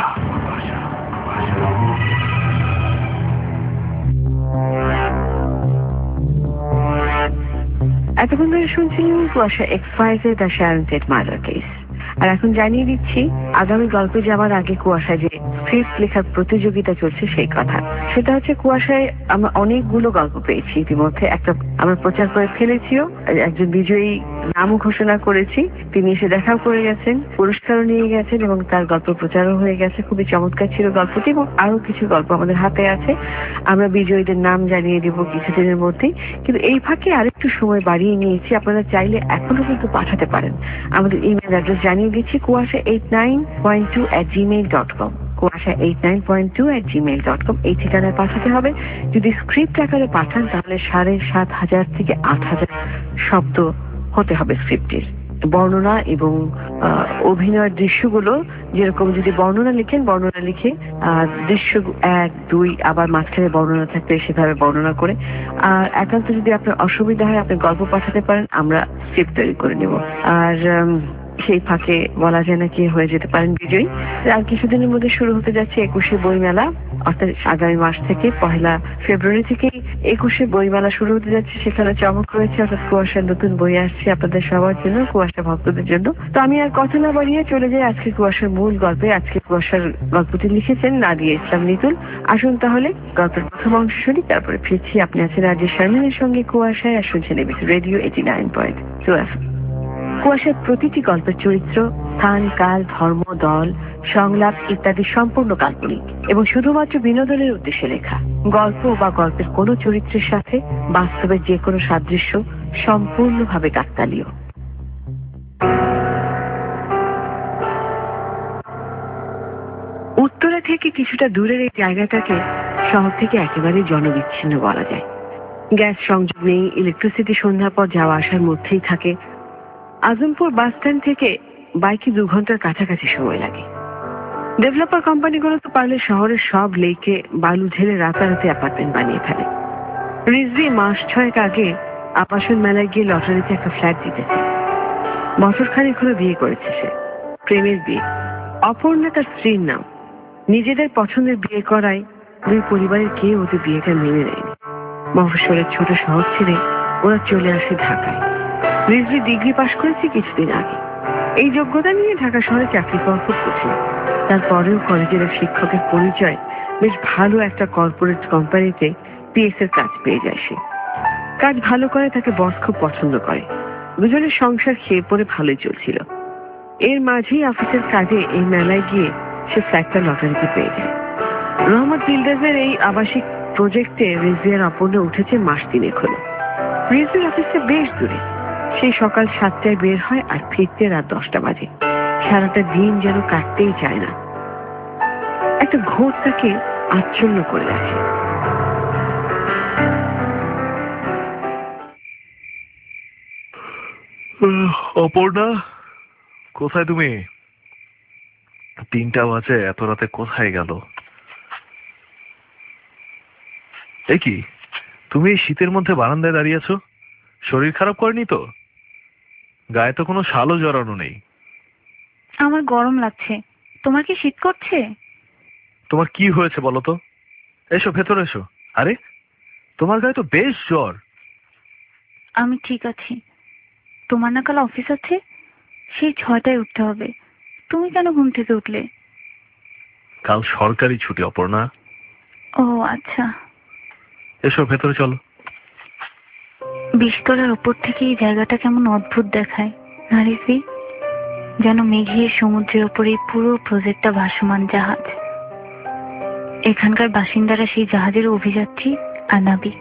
এতক্ষণ ধরে শুনছিলেন কুয়াশা X-Files এর the Sharon Tate murder case. আর এখন জানিয়ে দিচ্ছি আগামী গল্পে যাওয়ার আগে কুয়াশায় যে স্ক্রিপ্ট লেখার প্রতিযোগিতা চলছে সেই কথা। সেটা হচ্ছে কুয়াশায় আমরা অনেকগুলো গল্প পেয়েছি ইতিমধ্যে, একটা আমরা প্রচার করে ফেলেছিও, একজন বিজয়ী নামও ঘোষণা করেছি, তিনি এসে দেখাও করে গেছেন, পুরস্কারও নিয়ে গেছেন এবং তার গল্প প্রচারও হয়ে গেছে। খুবই চমৎকার ছিল গল্পটি এবং আরো কিছু গল্প আমাদের হাতে আছে। আমরা বিজয়ীদের নাম জানিয়ে দিব কিছুদিনের মধ্যেই। কিন্তু এই ফাঁকে আরেকটু সময় বাড়িয়ে নিয়েছি, আপনারা চাইলে এখনো কিন্তু পাঠাতে পারেন। আমাদের ইমেল অ্যাড্রেস জানিয়ে দিচ্ছি kuasha89.2@gmail.com, kuasha89.2@gmail.com এই ঠিকানায় পাঠাতে হবে। যদি স্ক্রিপ্ট আকারে পাঠান তাহলে 7,500 থেকে 8,000 শব্দ হতে হবে স্ক্রিপ্টের। বর্ণনা এবং অভিনয়ের দৃশ্যগুলো যেরকম, যদি বর্ণনা লিখেন বর্ণনা লিখে দৃশ্য 1, 2 আবার মাঝখানে বর্ণনা থাকবে সেভাবে বর্ণনা করে। আর একান্ত যদি আপনার অসুবিধা হয় আপনি গল্প পাঠাতে পারেন, আমরা স্ক্রিপ্ট তৈরি করে নেব। আর সেই ফাঁকে বলা যায় না কি হয়ে যেতে পারেন বিজয়ী। আর কিছুদিনের মধ্যে শুরু হতে যাচ্ছে 21শে বইমেলা, অর্থাৎ আগামী মাস থেকে 1 ফেব্রুয়ারি থেকে 21শে বইমেলা শুরু হতে যাচ্ছে। সেখানে চমক রয়েছে, অর্থাৎ কুয়াশার নতুন বই আসছে আপনাদের সবার জন্য, কুয়াশা ভক্তদের জন্য। তো আমি আর কথা না বাড়িয়ে চলে যাই আজকে কুয়াশার মূল গল্পে। আজকে কুয়াশার গল্পটি লিখেছেন নাদিয়া ইসলাম নিতুল। আসুন তাহলে গল্পের প্রথম অংশ শুনি, তারপরে ফিরছি। আপনি আছেন রাজেশ শারমিনের সঙ্গে কুয়াশায়, আর শুনছেন এবিসি রেডিও 89.2 FM। কুয়াশার প্রতিটি গল্পের চরিত্র, স্থান, কাল, ধর্ম, দল সংলাপ ইত্যাদি সম্পূর্ণ কাল্পনিক এবং শুধুমাত্র বিনোদনের উদ্দেশ্যে লেখা। গল্প বা গল্পের কোনো চরিত্রের সাথে বাস্তবের যে কোনো সাদৃশ্য সম্পূর্ণভাবে কাকতালীয়। উত্তরা থেকে কিছুটা দূরের এই জায়গাটাকে শহর থেকে একেবারে জনবিচ্ছিন্ন বলা যায়। গ্যাস সংযোগ নেই, ইলেকট্রিসিটি সন্ধ্যার পর যাওয়া আসার মধ্যেই থাকে। আজমপুর বাস স্ট্যান্ড থেকে বাইকে 2 ঘন্টার কাছাকাছি সময় লাগে। ডেভেলপার কোম্পানিগুলো তো পারলে শহরের সব লেকে বালু ঢেলে রাতারাতি অ্যাপার্টমেন্ট বানিয়ে ফেলে। রিজভি মাস 6 আগে আবাসন মেলায় গিয়ে লটারিতে একটা ফ্ল্যাট জিতেছে। বছরখানেক হলো বিয়ে করেছে সে, প্রেমের বিয়ে। অপর্ণা তার স্ত্রীর নাম। নিজেদের পছন্দের বিয়ে করায় 2 পরিবারের কেউ ওদের বিয়েটা মেনে নেয়নি। মফস্বলের ছোট শহর ছেড়ে ওরা চলে আসে ঢাকায়। রিজভি ডিগ্রি পাশ করেছে কিছুদিন আগে। এই যোগ্যতা নিয়ে ঢাকা শহরে চাকরি পাওয়া খুব কঠিন। তারপরেও কলেজের শিক্ষকের পরিচয় বেশ ভালো একটা কর্পোরেট কোম্পানিতে পিএস এর কাজ পেয়ে যায় সে। কাজ ভালো করে, তাকে বস খুব পছন্দ করে। দুজনের সংসার খেয়ে পড়ে ভালোই চলছিল। এর মাঝেই অফিসের কাজে এই মেলায় গিয়ে সে ফ্ল্যাটটা লটারিতে পেয়ে যায়। রহমত বিল্ডার্সের এই আবাসিক প্রজেক্টে রিজভি আর অপর্ণা উঠেছে মাস 3 হলো। রিজভির অফিসটা বেশ দূরে। সেই সকাল 7টায় বের হয় আর ফিরতে রাত 10টা বাজে। সারাটা দিন যেন কাটতেই চায় না। একটা ঘোর তাকে আচ্ছন্ন করে রাখে। অপর্ণা, কোথায় তুমি? 3টা বাজে, এত রাতে কোথায় গেল? এ কি, তুমি এই শীতের মধ্যে বারান্দায় দাঁড়িয়ে আছো? শরীর খারাপ করেনি তো? গায়ে তো কোনো শালও জড়ানো নেই। আমার গরম লাগছে। তোমার কি শীত করছে? তোমার কি হয়েছে বলো তো? এসো, ভেতরে এসো। আরে, তোমার গায়ে তো বেশ জ্বর। আমি ঠিক আছি। তোমার না কাল অফিস আছে? সেই 6টায় উঠতে হবে। তুমি কেন ঘুম থেকে উঠলে? কাল সরকারি ছুটি অপর্ণা। ও আচ্ছা। এসো, ভেতরে চলো। 20 তলার উপর থেকে এই জায়গাটা কেমন অদ্ভুত দেখায় না রিজভি? যেন মেঘের সমুদ্রের ওপরে পুরো প্রজেক্টটা ভাসমান জাহাজ। এখানকার বাসিন্দারা সেই জাহাজের অভিযাত্রী আর নাবিক।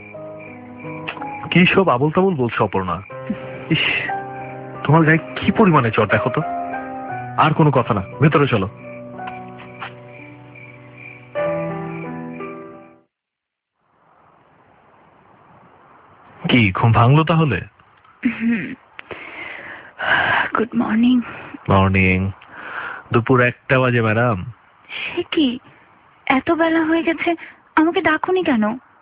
কি সব আবল তাবল বলছো অপর্ণা? ইস, তোমার গায়ে কি পরিমাণে জ্বর দেখো তো। আর কোনো কথা না, ভেতরে চলো। কি ঘুম ভাঙলো তাহলে? Good morning. মর্নিং। দুপুর 1টা বাজে ম্যাডাম। সে কি, এত বেলা হয়ে গেছে, আমাকে ডাকুনি কেন?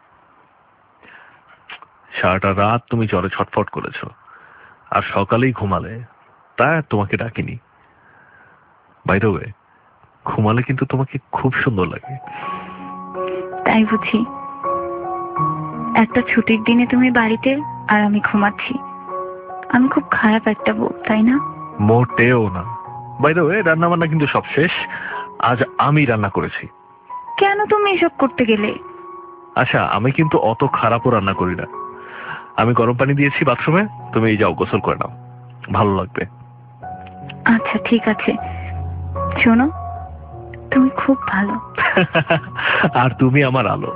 সারাটা রাত তুমি জ্বরে ছটফট করেছো, আর সকালেই ঘুমালে, তাই আর তোমাকে ডাকিনি। বাই দ্য ওয়ে, ঘুমালে কিন্তু তোমাকে খুব সুন্দর লাগে। তাই বুঝি? একটা ছুটির দিনে তুমি বাড়িতে আর আমি ঘুমাচ্ছি। আমি খুব খারাপ একটা বউ, তাই না? মোটেও না। বাই দ্য ওয়ে, রান্না বান্না কিন্তু সব শেষ। আজ আমি রান্না করেছি। কেন তুমি এসব করতে গেলে? আচ্ছা, আমি কিন্তু অত খারাপও রান্না করি না। আমি গরম পানি দিয়েছি বাথরুমে, তুমি যাও গোসল করে নাও, ভালো লাগবে। আচ্ছা ঠিক আছে। শোনো, তুমি খুব ভালো। আর তুমি আমার আলো।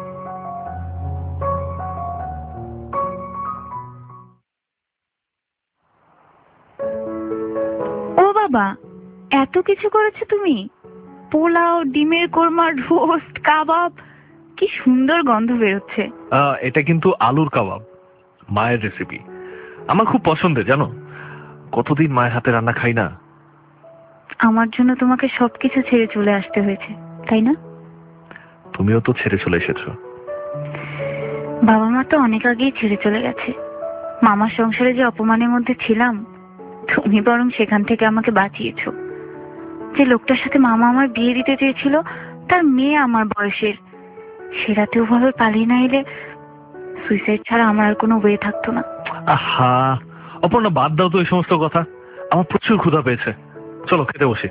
ও বাবা, এত কিছু করেছো তুমি! পোলাও, ডিমের কোরমা, রোস্ট, কাবাব, কি সুন্দর গন্ধ বেরোচ্ছে। এটা কিন্তু আলুর কাবাব, মায়ের রেসিপি। আমার খুব পছন্দের, জানো। কতদিন মায়ের হাতে রান্না খাই না। আমার জন্য তোমাকে সবকিছু ছেড়ে চলে আসতে হয়েছে, তাই না? তুমিও তো ছেড়ে চলে এসেছো। বাবা মা তো অনেক আগেই ছেড়ে চলে গেছে। মামার সংসারে যে অপমানের মধ্যে ছিলাম, তুমি বরং সেখান থেকে আমাকে বাঁচিয়েছো। যে লোকটার সাথে মামা আমার বিয়ে দিতে চেয়েছিল, তার মেয়ে আমার বয়সের, সে রাতে ওভাবে পালিয়ে না এলে সুইসাইড ছাড়া আমার আর কোনো ওয়ে থাকতো না। আহা অপর্ণা, বাদ দাও তো এই সমস্ত কথা। আমার প্রচুর ক্ষুধা পেয়েছে, চলো খেতে বসি।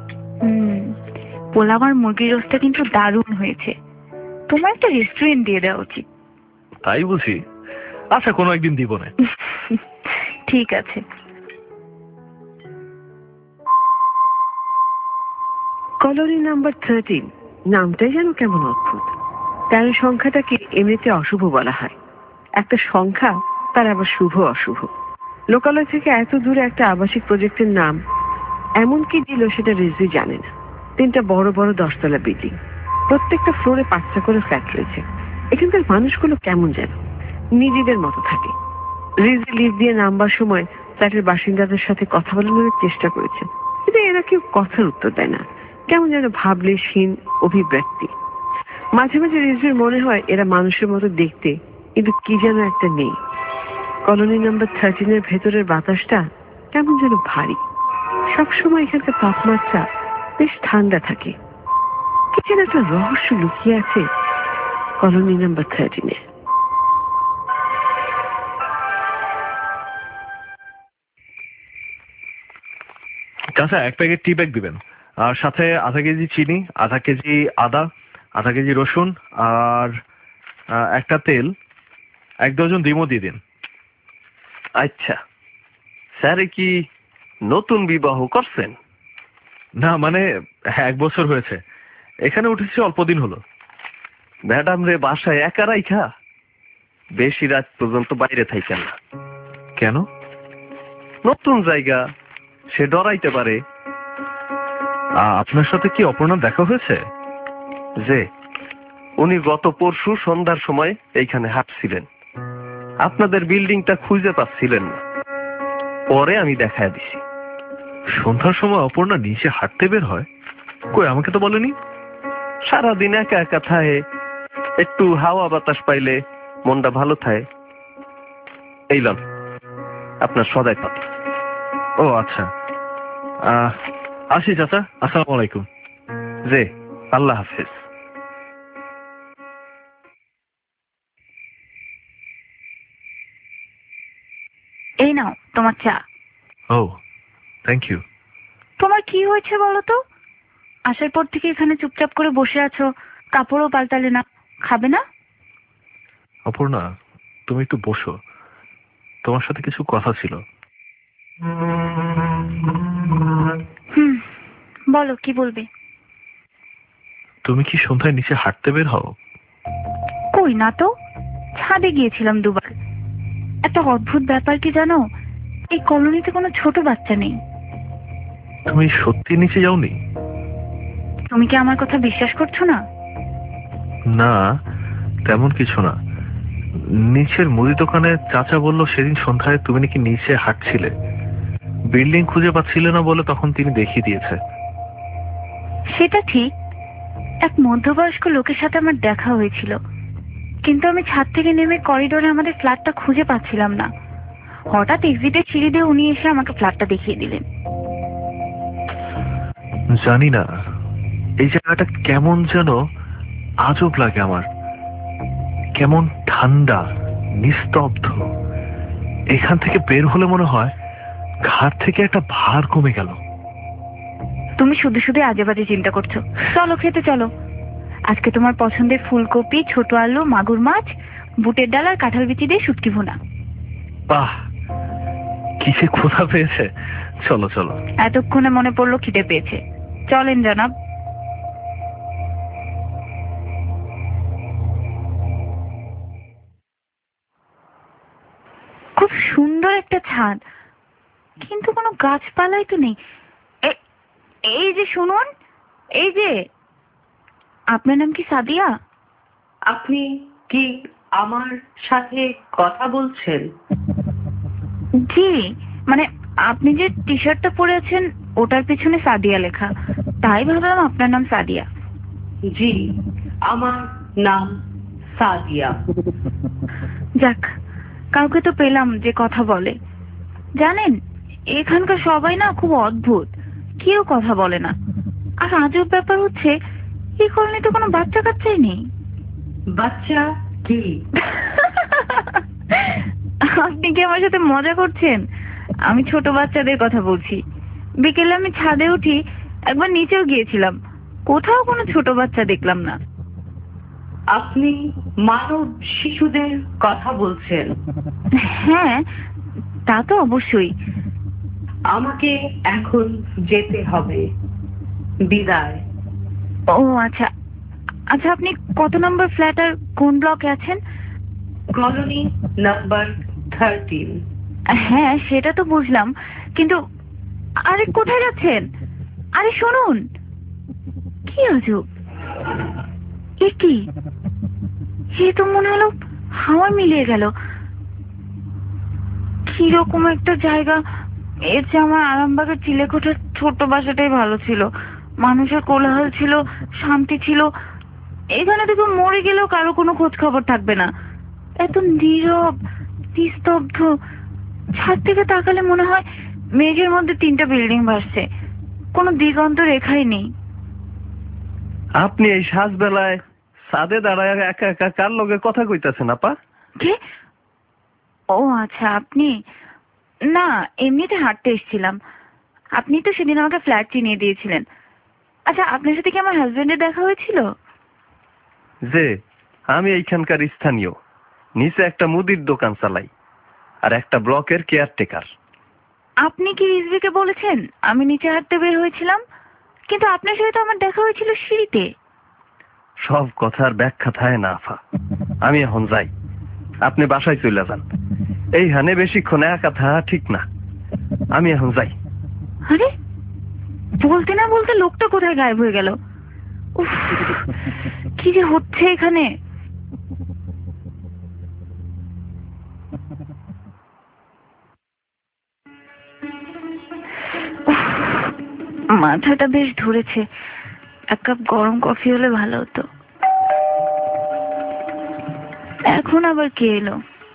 পোলাও আর মুরগির রোস্টটা কিন্তু দারুণ হয়েছে। তোমার একটা রেস্টুরেন্ট দিয়ে দেওয়া উচিত। তাই বুঝি? আচ্ছা, কোনো একদিন দিব না। ঠিক আছে। কলোনি নাম্বার 13 নামটাই যেন কেমন অদ্ভুত। 13 সংখ্যাটাকে এমনিতে অশুভ বলা হয়। একটা সংখ্যা তার আবার শুভ অশুভ। লোকালয় থেকে এত দূরে একটা আবাসিক প্রজেক্টের নাম এমন কি দিল সেটা রিজভি জানে না। 3টা বড় বড় 10তলা বিল্ডিং, প্রত্যেকটা ফ্লোরে 5টা করে ফ্ল্যাট রয়েছে। এখানকার মানুষগুলো কেমন যেন নিজেদের মতো থাকে। রিজভি লিফট দিয়ে নামবার সময় ফ্ল্যাটের বাসিন্দাদের সাথে কথা বলানোর চেষ্টা করেছে, কিন্তু এরা কেউ কথার উত্তর দেয় না। কেমন যেন ভাবলেশহীন অভিব্যক্তি। মাঝে মাঝে রিজভির মনে হয় এরা মানুষের মতো দেখতে, কিন্তু কি যেন একটা নেই। কলোনি নাম্বার 13 ভেতরের বাতাসটা কেমন যেন ভারী। সবসময় এখানকার তাপমাত্রা বেশ ঠান্ডা থাকে। কি যেন একটা রহস্য লুকিয়ে আছে কলোনি নাম্বার 13। চাচা 1 প্যাকেট টি ব্যাগ দিবেন, আর সাথে আধা কেজি চিনি, আধা কেজি আদা, আধা কেজি রসুন, আর একটা তেল, 1 ডজন ডিমও দিয়ে দিন। আচ্ছা স্যারে কি নতুন বিবাহ করছেন? না মানে 1 বছর হয়েছে, এখানে উঠেছি অল্প দিন হলো। ম্যাডাম রে বাসায় একা রাইখা বেশি রাত পর্যন্ত বাইরে থাকেন না। কেন? নতুন জায়গা, সে ডরাইতে পারে। আপনার সাথে কি অপর্ণা দেখা হয়েছে? যে উনি গত পরশু সন্ধ্যার সময় এইখানে হাঁটছিলেন, আপনাদের বিল্ডিংটা খুঁজে পাচ্ছিলেন না, পরে আমি দেখায় দিছি। সন্ধ্যার সময় অপর্ণা নিচে হাঁটতে বের হয়? কই, আমাকে তো বলেনি। সারাদিন একা একা থাকে, একটু হাওয়া বাতাস পাইলে মনটা ভালো থাকে। এই লন আপনার সদাই পাতি। ও আচ্ছা, আসি চাচা, আসসালামু আলাইকুম। যে আল্লাহ হাফেজ। এই নাও তোমার চা। ও থ্যাংক ইউ। তোমার কি হয়েছে বলো তো? আসার পর থেকে এখানে চুপচাপ করে বসে আছো, কাপড়ও পাল্টালে না। খাবে না? অপর্ণা, তুমি একটু বসো, তোমার সাথে কিছু কথা ছিল। বলো, কি বলবে? তুমি কি সন্ধ্যায় নিচে হাঁটতে বের হও? কই না তো, ছাদে গিয়েছিলাম 2বার। একটা অদ্ভুত ব্যাপার কি জানো, এই কলোনিতে কোনো ছোট বাচ্চা নেই। তুমি সত্যি নিচে যাওনি? তুমি কি আমার কথা বিশ্বাস করছো না? না তেমন কিছু না। নিচের মুদি দোকানে চাচা বলল সেদিন সন্ধ্যায় তুমি নাকি নিচে হাঁটছিলে, বিল্ডিং খুঁজে পাচ্ছিলে না বলে তখন তিনি দেখিয়ে দিয়েছে। সেটা ঠিক, এক মধ্যবয়স্ক লোকের সাথে আমার দেখা হয়েছিল, কিন্তু আমি ছাদ থেকে নেমে করিডোরে আমাদের ফ্ল্যাটটা খুঁজে পাচ্ছিলাম না। হঠাৎ এক্সিটের সিঁড়ি দিয়ে উনি এসে আমাকে ফ্ল্যাটটা দেখিয়ে দিলেন। জানি না, এই জায়গাটা কেমন যেন আজব লাগে আমার, কেমন ঠান্ডা, নিস্তব্ধ। এখান থেকে বের হলে মনে হয় ঘাট থেকে একটা ভার কমে গেল। তুমি শুধু শুধু আজে বাজে চিন্তা করছো। চলো খেতে চলো। আজকে তোমার পছন্দের ফুলকপি, ছোট আলু, মাগুর মাছ, বুটের ডাল আর কাঁঠাল বিচি দিয়ে শুটকি ভুনা। বাহ, কিসে ক্ষুধা পেয়েছে। চলো চলো। এতক্ষণে মনে পড়লো খিদে পেয়েছে। চলেন জনাব। খুব সুন্দর একটা ছাদ, কিন্তু কোনো গাছপালাই তো নেই। এই যে শুনুন, এই যে, আপনার নাম কি সাদিয়া? আপনি কি আমার সাথে কথা বলছেন? জি, মানে আপনি যে টি শার্টটা পরে আছেন ওটার পিছনে সাদিয়া লেখা, তাই ভাবলাম আপনার নাম সাদিয়া। জি, আমার নাম সাদিয়া। যাক, কাউকে তো পেলাম যে কথা বলে। জানেন, এখানকার সবাই না খুব অদ্ভুত, কেউ কথা বলে না। আর আজব ব্যাপার হচ্ছে, এই কলোনিতে কোনো বাচ্চা কাচ্চাই নেই। বাচ্চা কি? আপনি কি আমার সাথে মজা করছেন? আমি ছোট বাচ্চাদের কথা বলছি। বিকেলে আমি ছাদে উঠি, একবার নিচেও গিয়েছিলাম, কোথাও কোনো ছোট বাচ্চা দেখলাম না। আপনি মানব শিশুদের কথা বলছেন? হ্যাঁ, তা তো অবশ্যই। আমাকে এখন যেতে হবে, বিদায়। ও আচ্ছা আচ্ছা, আপনি কত নম্বর ফ্ল্যাট আর কোন ব্লকে আছেন? Colony number 13। হ্যাঁ সেটা তো বুঝলাম, কিন্তু আরে কোথায় যাচ্ছেন? আরে শুনুন, কি আজব, এ কি, এ তো মনে হলো হাওয়া মিলিয়ে গেল। কিরকম একটা জায়গা! এর চেয়ে আমার আরামবাগের চিলেকোঠার ছোট্ট বাসাটাই ভালো ছিল। মানুষের কোলাহল ছিল, শান্তি ছিল। এখানে দেখো মরে গেলেও কারো কোনো খোঁজ খবর থাকবে না। এত নীরব, নিস্তব্ধ। ছাদ থেকে তাকালে মনে হয় মেঘের মধ্যে 3টা বিল্ডিং ভাসছে, কোনো দিগন্ত রেখাই নেই। আপনি এই সাজবেলায় ছাদে দাঁড়ায় একা একা কার লগে কথা কইতাছেন আপা? কে? ও আচ্ছা, আপনি? না, এমনিতে হাঁটতে এসেছিলাম। আপনি তো সেদিন আমাকে ফ্ল্যাট চিনিয়ে দিয়েছিলেন। আচ্ছা, আপনার সাথে কি আমার হাজবেন্ডের দেখা হয়েছিল? যে আমি এইখানকার স্থানীয়, নিচে একটা মুদির দোকান চালাই আর একটা ব্লকের কেয়ারটেকার। আপনি কি রিজভিকে বলেছেন আমি নিচে হাঁটতে বের হয়েছিলাম? কিন্তু আপনার সাথে তো আমার দেখা হয়েছিল সিঁড়িতে। সব কথার ব্যাখ্যা থাকে না আফা, আমি এখন যাই, আপনি বাসায় চলে যান। এইখানে বেশিক্ষণ একা থাকা ঠিক না, আমি এখন যাই। আরে, বলতে না বলতে লোকটা কোথায় গায়েব হয়ে গেল? উফ, কি যে হচ্ছে এখানে! উফ, মাথাটা বেশ ধরেছে। 1 কাপ গরম কফি হলে ভালো হতো। এখন আবার কে এলো?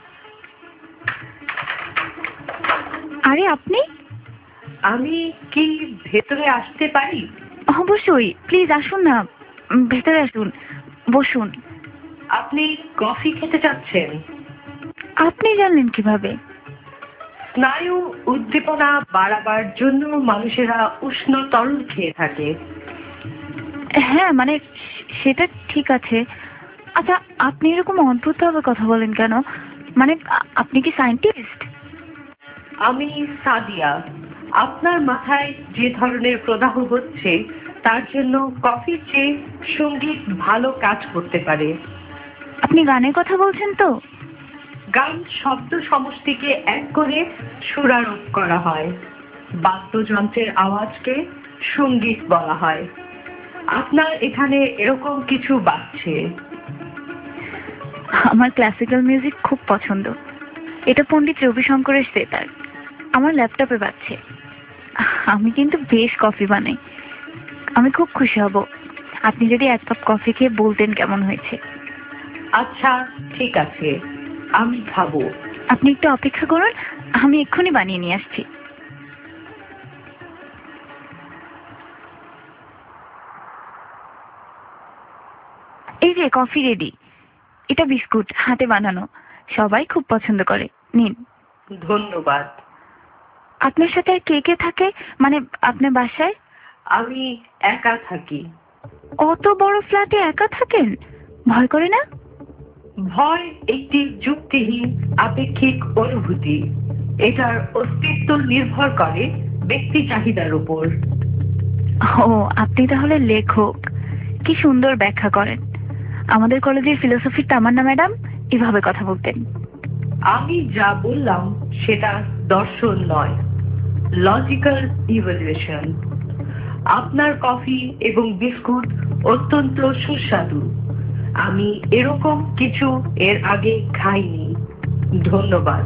আরে আপনি? আমি কি ভেতরে আসতে পারি? অবশ্যই, প্লিজ আসুন না, ভেতরে আসুন, বসুন। আপনি কফি খেতে চাচ্ছেন? আপনি জানলেন কিভাবে? স্নায়ু উদ্দীপনা বাড়াবার জন্য মানুষেরা উষ্ণ তরল খেয়ে থাকে। হ্যাঁ মানে সেটা ঠিক আছে। আচ্ছা, আপনি এরকম অদ্ভুতভাবে কথা বলেন কেন? মানে আপনি কি সায়েন্টিস্ট? আমি সাদিয়া। আপনার মাথায় যে ধরনের প্রদাহ হচ্ছে তার জন্য কফির চেয়ে সঙ্গীত ভালো কাজ করতে পারে। আপনি গানের কথা বলছেন তো? গান শব্দ সমষ্টিকে এক করে সুরারোপ করা হয়। বাদ্যযন্ত্রের আওয়াজকে সঙ্গীত বলা হয়। আপনার এখানে এরকম কিছু বাজছে। আমার ক্লাসিক্যাল মিউজিক খুব পছন্দ। এটা পণ্ডিত রবিশঙ্করের সেতার, আমার ল্যাপটপে বাজছে। আমি কিন্তু বেশ কফি বানাই। আমি খুব খুশি হব আপনি যদি 1 কাপ কফি খেয়ে বলতেন কেমন হয়েছে। আচ্ছা ঠিক আছে, আমি খাবো। আপনি একটু অপেক্ষা করুন, আমি এক্ষুনি বানিয়ে নিয়ে আসছি। এই যে কফি রেডি। এটা বিস্কুট, হাতে বানানো, সবাই খুব পছন্দ করে, নিন। ধন্যবাদ। আপনার সাথে আর কে কে থাকে, মানে আপনার বাসায়? আমি একা থাকি। অত বড় ফ্ল্যাটে একা থাকেন? ভয় করে না? ভয় একটি যুক্তিহীন আপেক্ষিক অনুভূতি। এটার অস্তিত্ব নির্ভর করে ব্যক্তি চাহিদার উপর। ও, আপনি তাহলে লেখক। কি সুন্দর ব্যাখ্যা করেন। আমাদের কলেজের ফিলোসফির তামান্না ম্যাডাম এভাবে কথা বলতেন। আমি যা বললাম সেটা দর্শন নয়, লজিক্যাল ইভ্যালুয়েশন। আপনার কফি এবং বিস্কুট অত্যন্ত সুস্বাদু। আমি এরকম কিছু এর আগে খাইনি। ধন্যবাদ।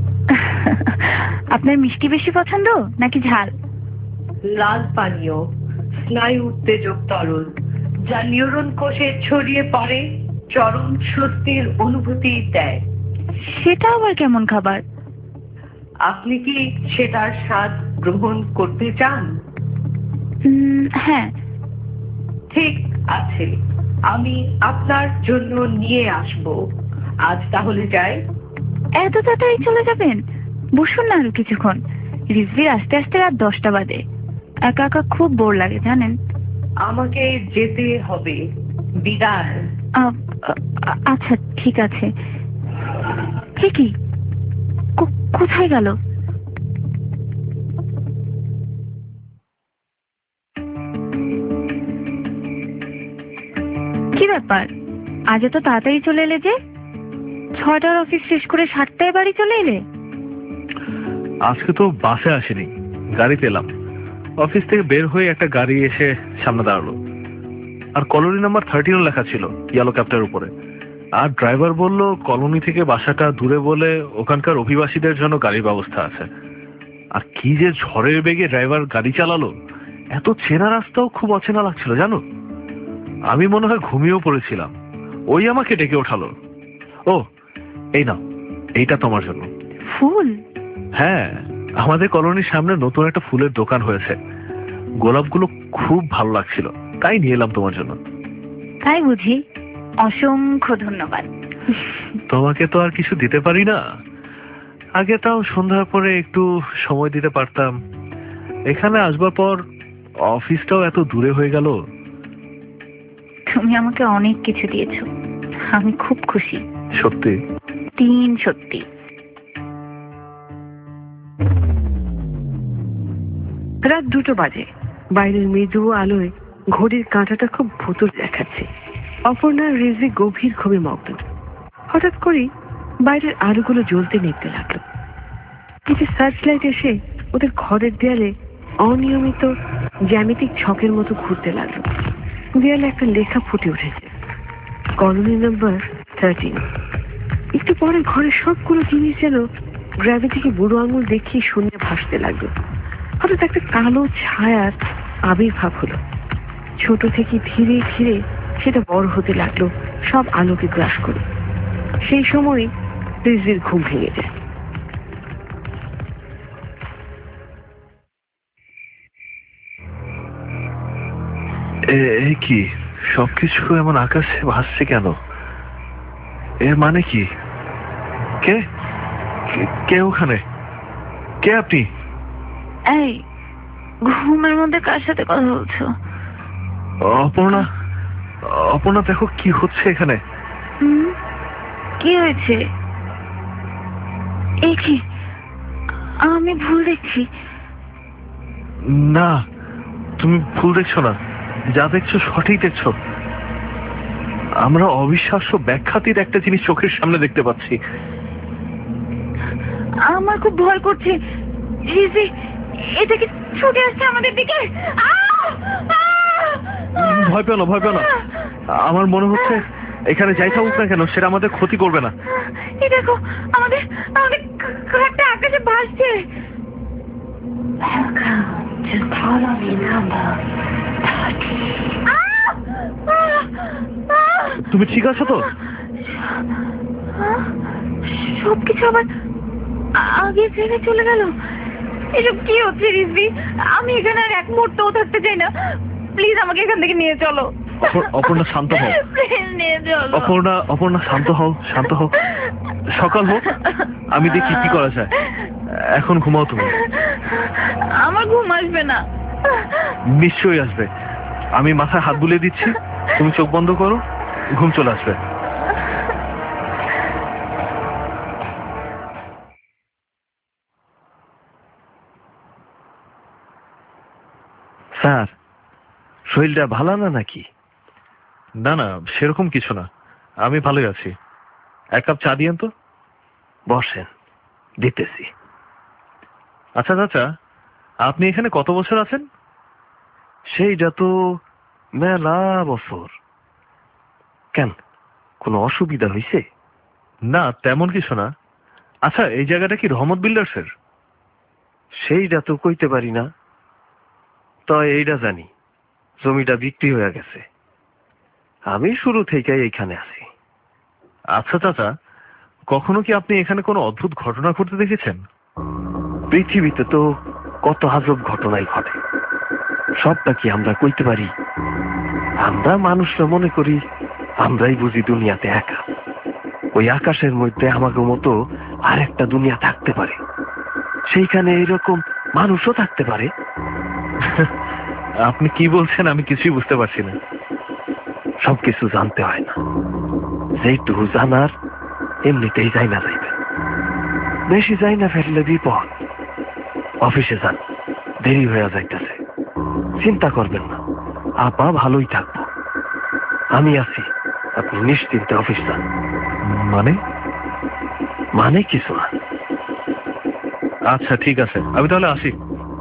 আপনার মিষ্টি বেশি পছন্দ নাকি ঝাল? লাল পানীয়, স্নায়ু উত্তেজক তরল, যা নিউরন কোষে ছড়িয়ে পড়ে চরম স্বস্তির অনুভূতি দেয়। সেটা আবার কেমন খাবার? আপনি কি সেটার স্বাদ গ্রহণ করতে চান? হ্যাঁ। ঠিক আছে, আমি আপনার জন্য নিয়ে আসব। আজ তাহলে যাই। এত তাড়াতাড়ি চলে যাবেন? বসুন না আরো কিছুক্ষণ। রিজভির আস্তে আস্তে রাত 10টা বাজে। একা একা খুব বোর লাগে জানেন। আমাকে যেতে হবে। বিদায়। আচ্ছা ঠিক আছে। কি কোথায় গেল? ব্যাপার, আজ তো তাড়াতাড়ি চলে এলে যে? 6টার অফিস শেষ করে 7টায় বাড়ি চলে এলে? আজকে তো বাসে আসিনি, গাড়িতে এলাম। অফিস থেকে বের হয়ে একটা গাড়ি এসে সামনে দাঁড়ালো, আর কলোনি নাম্বার 13 লেখা ছিল ইয়েলো ক্যাপটার উপরে। আর ড্রাইভার বলল কলোনি থেকে বাসাটা দূরে বলে ওখানকার অভিবাসীদের জন্য গাড়ির ব্যবস্থা আছে। আর কি যে ঝড়ের বেগে ড্রাইভার গাড়ি চালালো, এত চেনা রাস্তাও খুব অচেনা লাগছিল জানো। আমি মনে হয় ঘুমিয়েও পড়েছিলাম, ওই আমাকে ডেকে ওঠালো। ও এই নাও, এইটা তোমার জন্য। ফুল? হ্যাঁ, আমাদের কলোনির সামনে নতুন একটা ফুলের দোকান হয়েছে, গোলাপগুলো খুব ভালো লাগছিল, তাই নিয়ে এলাম তোমার জন্য। তাই বুঝি? অসংখ্য ধন্যবাদ। তোমাকে তো আর কিছু দিতে পারি না, আগে তাও সন্ধ্যার পরে একটু সময় দিতে পারতাম। এখানে আসবার পর অফিসটাও এত দূরে হয়ে গেল। তুমি আমাকে অনেক কিছু দিয়েছো, আমি খুব খুশি। সত্যি? সত্যি। রাত 2টো বাজে। বাইরের মৃদু আলোয় ঘড়ির কাঁটাটা খুব ভুতুর দেখাচ্ছে। অপর্ণা রিজি গভীর ঘুমে মগ্ন। হঠাৎ করেই বাইরের আলোগুলো জ্বলতে নিতে লাগলো। কিছু সার্চ লাইট এসে ওদের ঘরের দেয়ালে অনিয়মিত জ্যামিতিক ছকের মতো ঘুরতে লাগলো। দেয়ালে একটা লেখা ফুটে উঠেছে, কলোনি নাম্বার 13। একটু পরে ঘরের সবগুলো জিনিস যেন গ্র্যাভিটিকে বুড়ো আঙুল দেখিয়ে শূন্যে ভাসতে লাগলো। হঠাৎ একটা কালো ছায়ার আবির্ভাব হলো। ছোট থেকে ধীরে ধীরে সেটা বড় হতে লাগলো, সব আলোকে গ্রাস করে। সেই সময় রিজির ঘুম ভেঙে যায়। এই কি সবকিছু এমন আকাশে ভাসছে কেন? এর মানে কি? কে কে ওখানে? কে আপনি? এই ঘুমের মধ্যে কার সাথে কথা বলছো? অপর্ণা, অপর্ণা দেখো কি হচ্ছে এখানে। কি হয়েছে? এই কি আমি ভুল দেখছি? না, তুমি ভুল দেখছো না, যা দেখছো সঠিক দেখছো। আমরা অবিশ্বাস্য ব্যাখ্যাতীত একটা জিনিস চোখের সামনে দেখতে পাচ্ছি। আমার খুব ভয় করছে। রিজি, এটা কি ছুটে আসছে আমাদের দিকে? ভয় পেও না, ভয় পেও না। আমার মনে হচ্ছে এখানে যাই থাকুক না কেন সেটা আমাদের ক্ষতি করবে না। এই দেখো, আমাদের আমাদের একটা আকাশে ভাসছে। তুমি ঠিক আছো তো? সবকিছু আবার আগে ফেলে চলে গেল। এসব কি হচ্ছে রিজভি? আমি এখানে আর এক মুহূর্তও থাকতে চাই না। প্লিজ আমাকে এখান থেকে নিয়ে চলো। অপর্ণা শান্ত হও। নিয়ে চলো। অপর্ণা শান্ত হও, শান্ত হও। সকাল হোক, আমি দেখি কি করা যায়। এখন ঘুমাও তুমি। আমার ঘুম আসবে না। নিশ্চয়ই আসবে, আমি মাথায় হাত বুলিয়ে দিচ্ছি, তুমি চোখ বন্ধ করো, ঘুম চলে আসবে। স্যার, শরীরটা ভালো না নাকি? না না, সেরকম কিছু না, আমি ভালোই আছি। এক কাপ চা দিয়েন তো। বসেন, দিতেছি। আচ্ছা চাচা, আপনি এখানে কত বছর আছেন? সেইটা তো মেলা বছর। কেন, কোনো অসুবিধা হয়েছে? না, তেমন কিছু না। আচ্ছা, এই জায়গাটা কি রহমত বিল্ডার্সের? সেইটা তো কইতে পারি না, তয় এইটা জানি জমিটা বিক্রি হয়ে গেছে। আমি শুরু থেকে এইখানে আছি। আচ্ছা চাচা, কখনো কি আপনি এখানে কোনো অদ্ভুত ঘটনা ঘটতে দেখেছেন? পৃথিবীতে তো কত আজব ঘটনাই ঘটে, সবটা কি আমরা কইতে পারি? আমরা মানুষরা মনে করি আমরাই বুঝি দুনিয়াতে একা। ওই আকাশের মধ্যে আমাকে মতো আর একটা দুনিয়া থাকতে পারে, সেইখানে এইরকম মানুষও থাকতে পারে। আপনি কি বলছেন আমি কিছুই বুঝতে পারছি না। সবকিছু জানতে হয় না, যেটুকু জানার এমনিতেই যাই না যাইবে। বেশি যাই না ফেললে বিপদ। অফিসে যান, দেরি হয়ে যাইতেছে। চিন্তা করবেন না, আপা ভালোই থাকবো, আমি আছি। আপনি নিশ্চিন্তে অফিস যান। মানে? মানে কিছু না। আচ্ছা ঠিক আছে, আমি তাহলে আসি।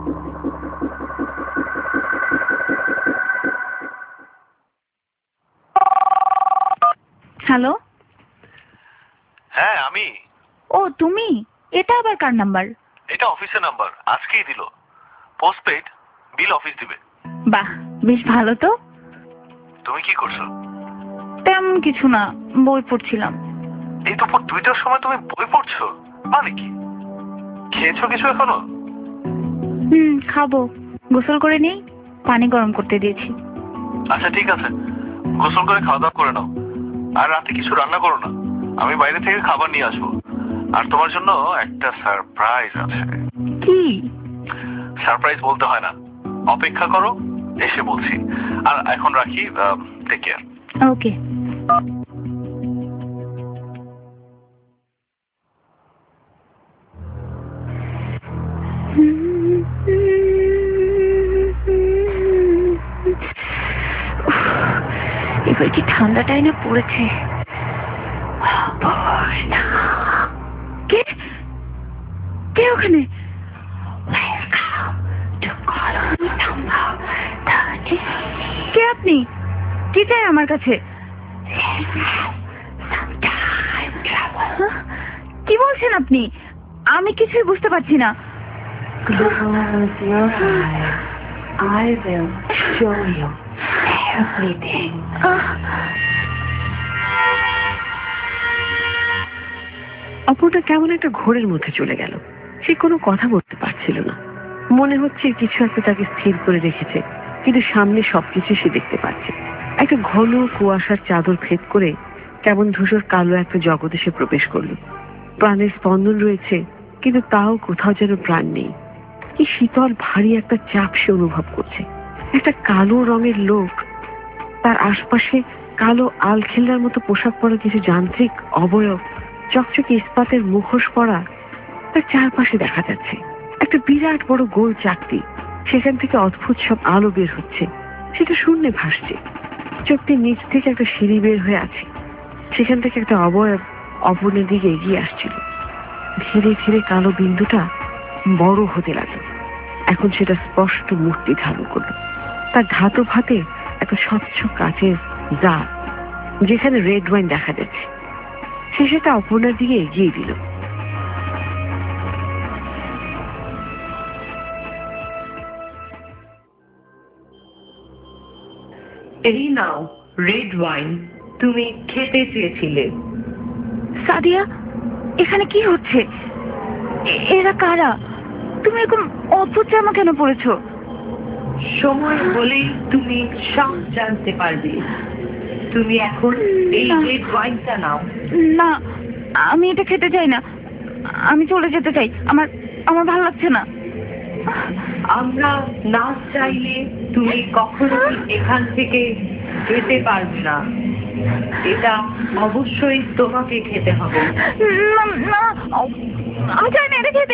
হ্যালো। হ্যাঁ আমি। ও তুমি, এটা আবার কার নাম্বার? এটা অফিসের নাম্বার, আজকেই দিল। পোস্টপেড, বিল অফিস দিবে। বাহ, বেশ ভালো তো। তুমি কি করছো? তেমন কিছু না, বই পড়ছিলাম। এই দুপুর 2টার সময় তুমি বই পড়ছো? মানে কি, খেয়েছো কিছু এখনো? খাবো, গোসল করে নেই, পানি গরম করতে দিয়েছি। আচ্ছা ঠিক আছে, গোসল করে খাওয়া দাওয়া করে নাও। আর রাতে কিছু রান্না করো না, আমি বাইরে থেকে খাবার নিয়ে আসবো। আর তোমার জন্য একটা সারপ্রাইজ আছে। কি? সারপ্রাইজ বলতে হয় না, অপেক্ষা করো, এসে বলছি। আর এখন রাখি, টেক কেয়ার। ওকে। এবার কি ঠান্ডাটাই না পড়েছে। কে কে ওখানে? কে আপনি? কি চাই আমার কাছে? কি বলছেন আপনি? আমি কিছুই বুঝতে পারছি না। Close your eyes. I will show you everything. অপরটা কেমন একটা ঘোরের মধ্যে চলে গেল। সে কোনো কথা বলতে পারছিল না। মনে হচ্ছে কিছু একটা তাকে স্থির করে রেখেছে, কিন্তু সামনে সবকিছু সে দেখতে পাচ্ছে। একটা ঘন কুয়াশার চাদর ভেদ করে কেমন ধূসর কালো একটা জগতে সে প্রবেশ করলো। প্রাণের স্পন্দন রয়েছে, কিন্তু তাও কোথাও যেন প্রাণ নেই। কি শীতল ভারী একটা চাপ সে অনুভব করছে। একটা কালো রঙের লোক, তার আশপাশে কালো আলখেল্লার মতো পোশাক পরা কিছু যান্ত্রিক অবয়ব, চকচকে ইস্পাতের মুখোশ পরা তার চারপাশে দেখা যাচ্ছে। একটা বিরাট বড় গোল চাকতি, সেখান থেকে অদ্ভুত সব আলো বের হচ্ছে। সেটা শূন্যে ভাসছে। চোখটির নিচ থেকে একটা সিঁড়ি বের হয়ে আছে, সেখান থেকে একটা অবয়ব অপর্ণের দিকে এগিয়ে আসছিল। ধীরে ধীরে কালো বিন্দুটা বড় হতে লাগলো। এখন সেটা স্পষ্ট মূর্তি ধারণ করলো। তার ধাতব হাতে একটা স্বচ্ছ কাচের জার, যেখানে রেড ওয়াইন দেখা যাচ্ছে। সে সেটা অপর্ণার দিকে এগিয়ে দিল। এই নাও রেড ওয়াইন, তুমি খেতে চেয়েছিলে। সাদিয়া, এখানে কি হচ্ছে? এরা কারা? তুমি এরকম অদ্ভুত জামা কেন পরেছো? সময় হলেই তুমি সব জানতে পারবে। তুমি এখন এই রেড ওয়াইনটা নাও। না, আমি এটা খেতে চাই না। আমি চলে যেতে চাই। আমার আমার ভালো লাগছে না। আমরা না চাইলে তুমি কখনোই এখান থেকে যেতে পারবে না। এটা অবশ্যই তোমাকে খেতে হবে। না না, আমি চাই না এটা খেতে।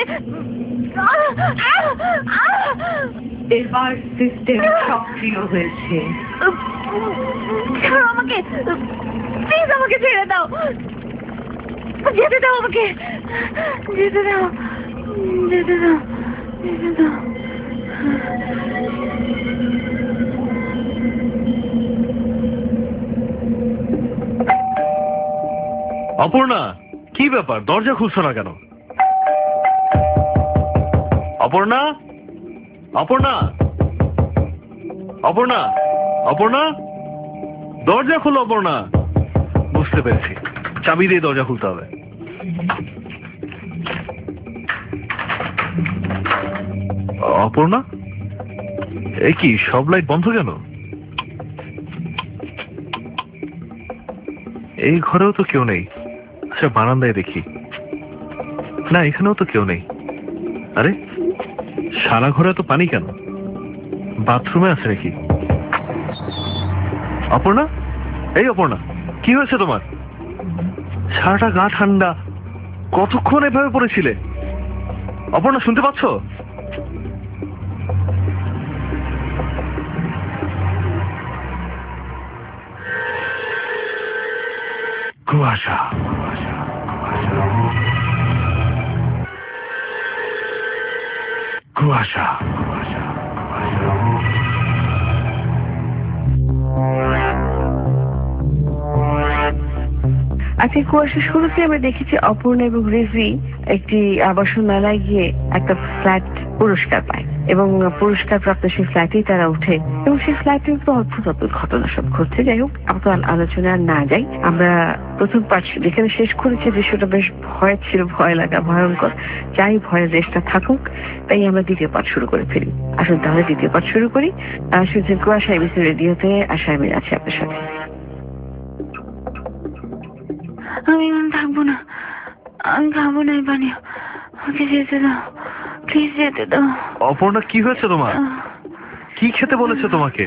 এবার সিস্টেম সক্রিয় হয়েছে। ছাড়ো আমাকে, প্লিজ আমাকে ছেড়ে দাও। যেতে দাও আমাকে, যেতে দাও, যেতে দাও, যেতে দাও। অপর্ণা, কি ব্যাপার, দরজা খুলছো না কেন? অপর্ণা, অপর্ণা, অপর্ণা, অপর্ণা, দরজা খুলো অপর্ণা। বুঝতে পেরেছি, চাবি দিয়ে দরজা খুলতে হবে। অপর্ণা, এ কি, সব লাইট বন্ধ কেন? এই ঘরেও তো কেউ নেই। আচ্ছা, বারান্দায় দেখি। না, এখানেও তো কেউ নেই। আরে, সারা ঘরে তো পানি কেন? বাথরুমে আছে নাকি? অপর্ণা, এই অপর্ণা, কি হয়েছে তোমার? সারাটা গা ঠান্ডা, কতক্ষণ এভাবে পড়েছিলে? অপর্ণা, শুনতে পাচ্ছ? কুয়াশা কুয়াশা আজকে কুয়াশা শুরুতে আমরা দেখেছি অপর্ণা এবং রিজভি একটি আবাসনালয়ে গিয়ে একটা ফ্ল্যাট পুরস্কার পায় এবং পুরস্কার প্রাপ্ত সেই ফ্ল্যাটেই তারা ওঠে এবং সেই ফ্ল্যাটে তো অদ্ভুত অদ্ভুত ঘটনা সব ঘটছে। যাই হোক, আমরা আলোচনা আর না যাই। আমরা প্রথম পার্ট যেখানে শেষ করেছি দৃশ্যটা বেশ ভয় ছিল, ভয় লাগা, ভয়ঙ্কর। যাই ভয়ের রেসটা থাকুক, তাই আমরা দ্বিতীয় পার্ট শুরু করে ফেলি। আসুন তাহলে দ্বিতীয় পার্ট শুরু করি। শুনছেন কুয়াশা এবিসি রেডিওতে, আশা আমি আছি আপনার সাথে। আমি এখন থাকবো না, আমি খাবো না এই পানি, ওকে যেতে দাও, প্লিজ যেতে দাও। অপর্ণা, কি হয়েছে তোমার? কি খেতে বলেছে তোমাকে?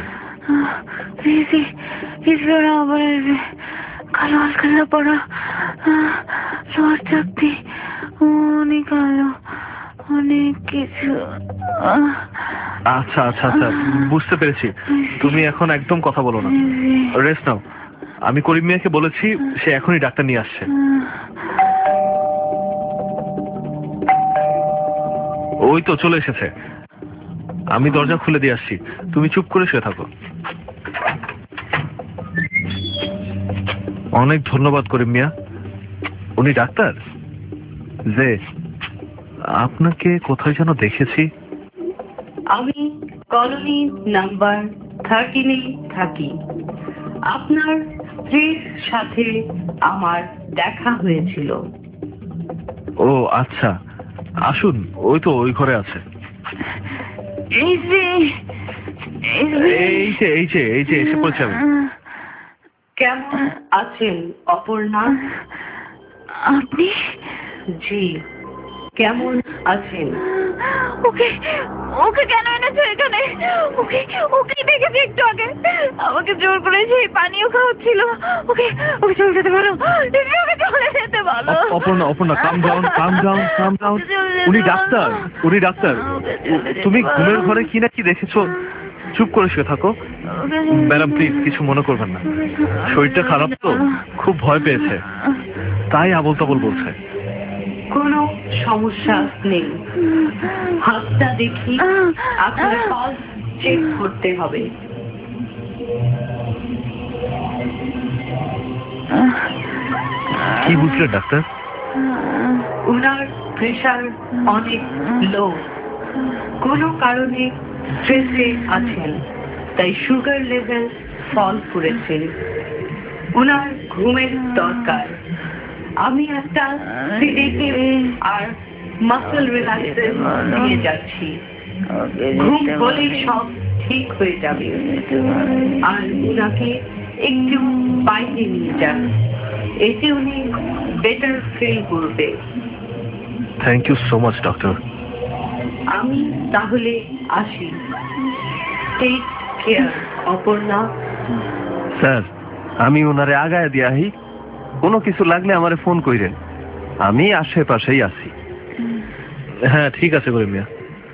ওরা আবার আসবে, কালো আলকালা পড়া, লোহার চাকতি, অনেক কালো, অনেক কিছু। আচ্ছা আচ্ছা আচ্ছা, বুঝতে পেরেছি। তুমি এখন একদম কথা বলো না, রেস্ট নাও। আমি করিম মিয়াকে বলেছি, সে এখনই ডাক্তার নিয়ে আসছে। ওই তো চলে এসেছে, আমি দরজা খুলে দিয়ে আসছি। তুমি চুপ করে শুয়ে থাকো। অনেক ধন্যবাদ করিম মিয়া। উনি ডাক্তার? যে আপনাকে কোথায় যেন দেখেছি। আমি কলোনি নাম্বার 13 থাকি। আপনার স্ত্রীর সাথে আমার দেখা হয়েছিল। ও আচ্ছা, আসুন, ওই তো ওই ঘরে আছে। এই যে এসে পড়েছি আমি। কেমন আছেন অপর্ণা? আপনি? জি, কেমন আছেন? ওকে ওকে কেন এনেছো এখানে? ওকে ওকে দেখেছি একটু আগে, আমাকে জোর করে সেই পানিও খাওয়াচ্ছিল। ওকে ওকে চলে যেতে বলো, ওকে চলে যেতে বলো। Aparna, come down. উনি ডাক্তার। তুমি ঘুমের ঘরে কি না কি দেখেছো? চুপ করে শুয়ে থাকো। ম্যাডাম প্লিজ, কিছু মনে করবেন না। শরীরটা খারাপ তো, খুব ভয় পেয়েছে, তাই আবল তাবল বলছে। কোনো সমস্যা নেই, হাতটা দেখি। আপনার পালস চেক করতে হবে। কি বুঝলেন ডাক্তার? উনার প্রেশার অনেক লো, কোনো কারণে স্ট্রেসে আছেন, তাই সুগার লেভেল ফল করেছে। উনার ঘুমের দরকার। আমি একটা সিডেটিভ আর মাসল রিল্যাক্সের দিয়ে যাচ্ছি। ঘুম হলেই সব ঠিক হয়ে যাবে। আর উনাকে একটু বাইরে নিয়ে যান, এতে উনি বেটার ফিল করবে। Thank you so much doctor. আমি তাহলে আসি। Take care Aparna. স্যার, আমি ওনারে আগায় দিয়াহি, কোনো কিছু লাগলে আমারে ফোন কইরেন, আমি আশেপাশেই আছি। হ্যাঁ ঠিক আছে করিম মিয়া।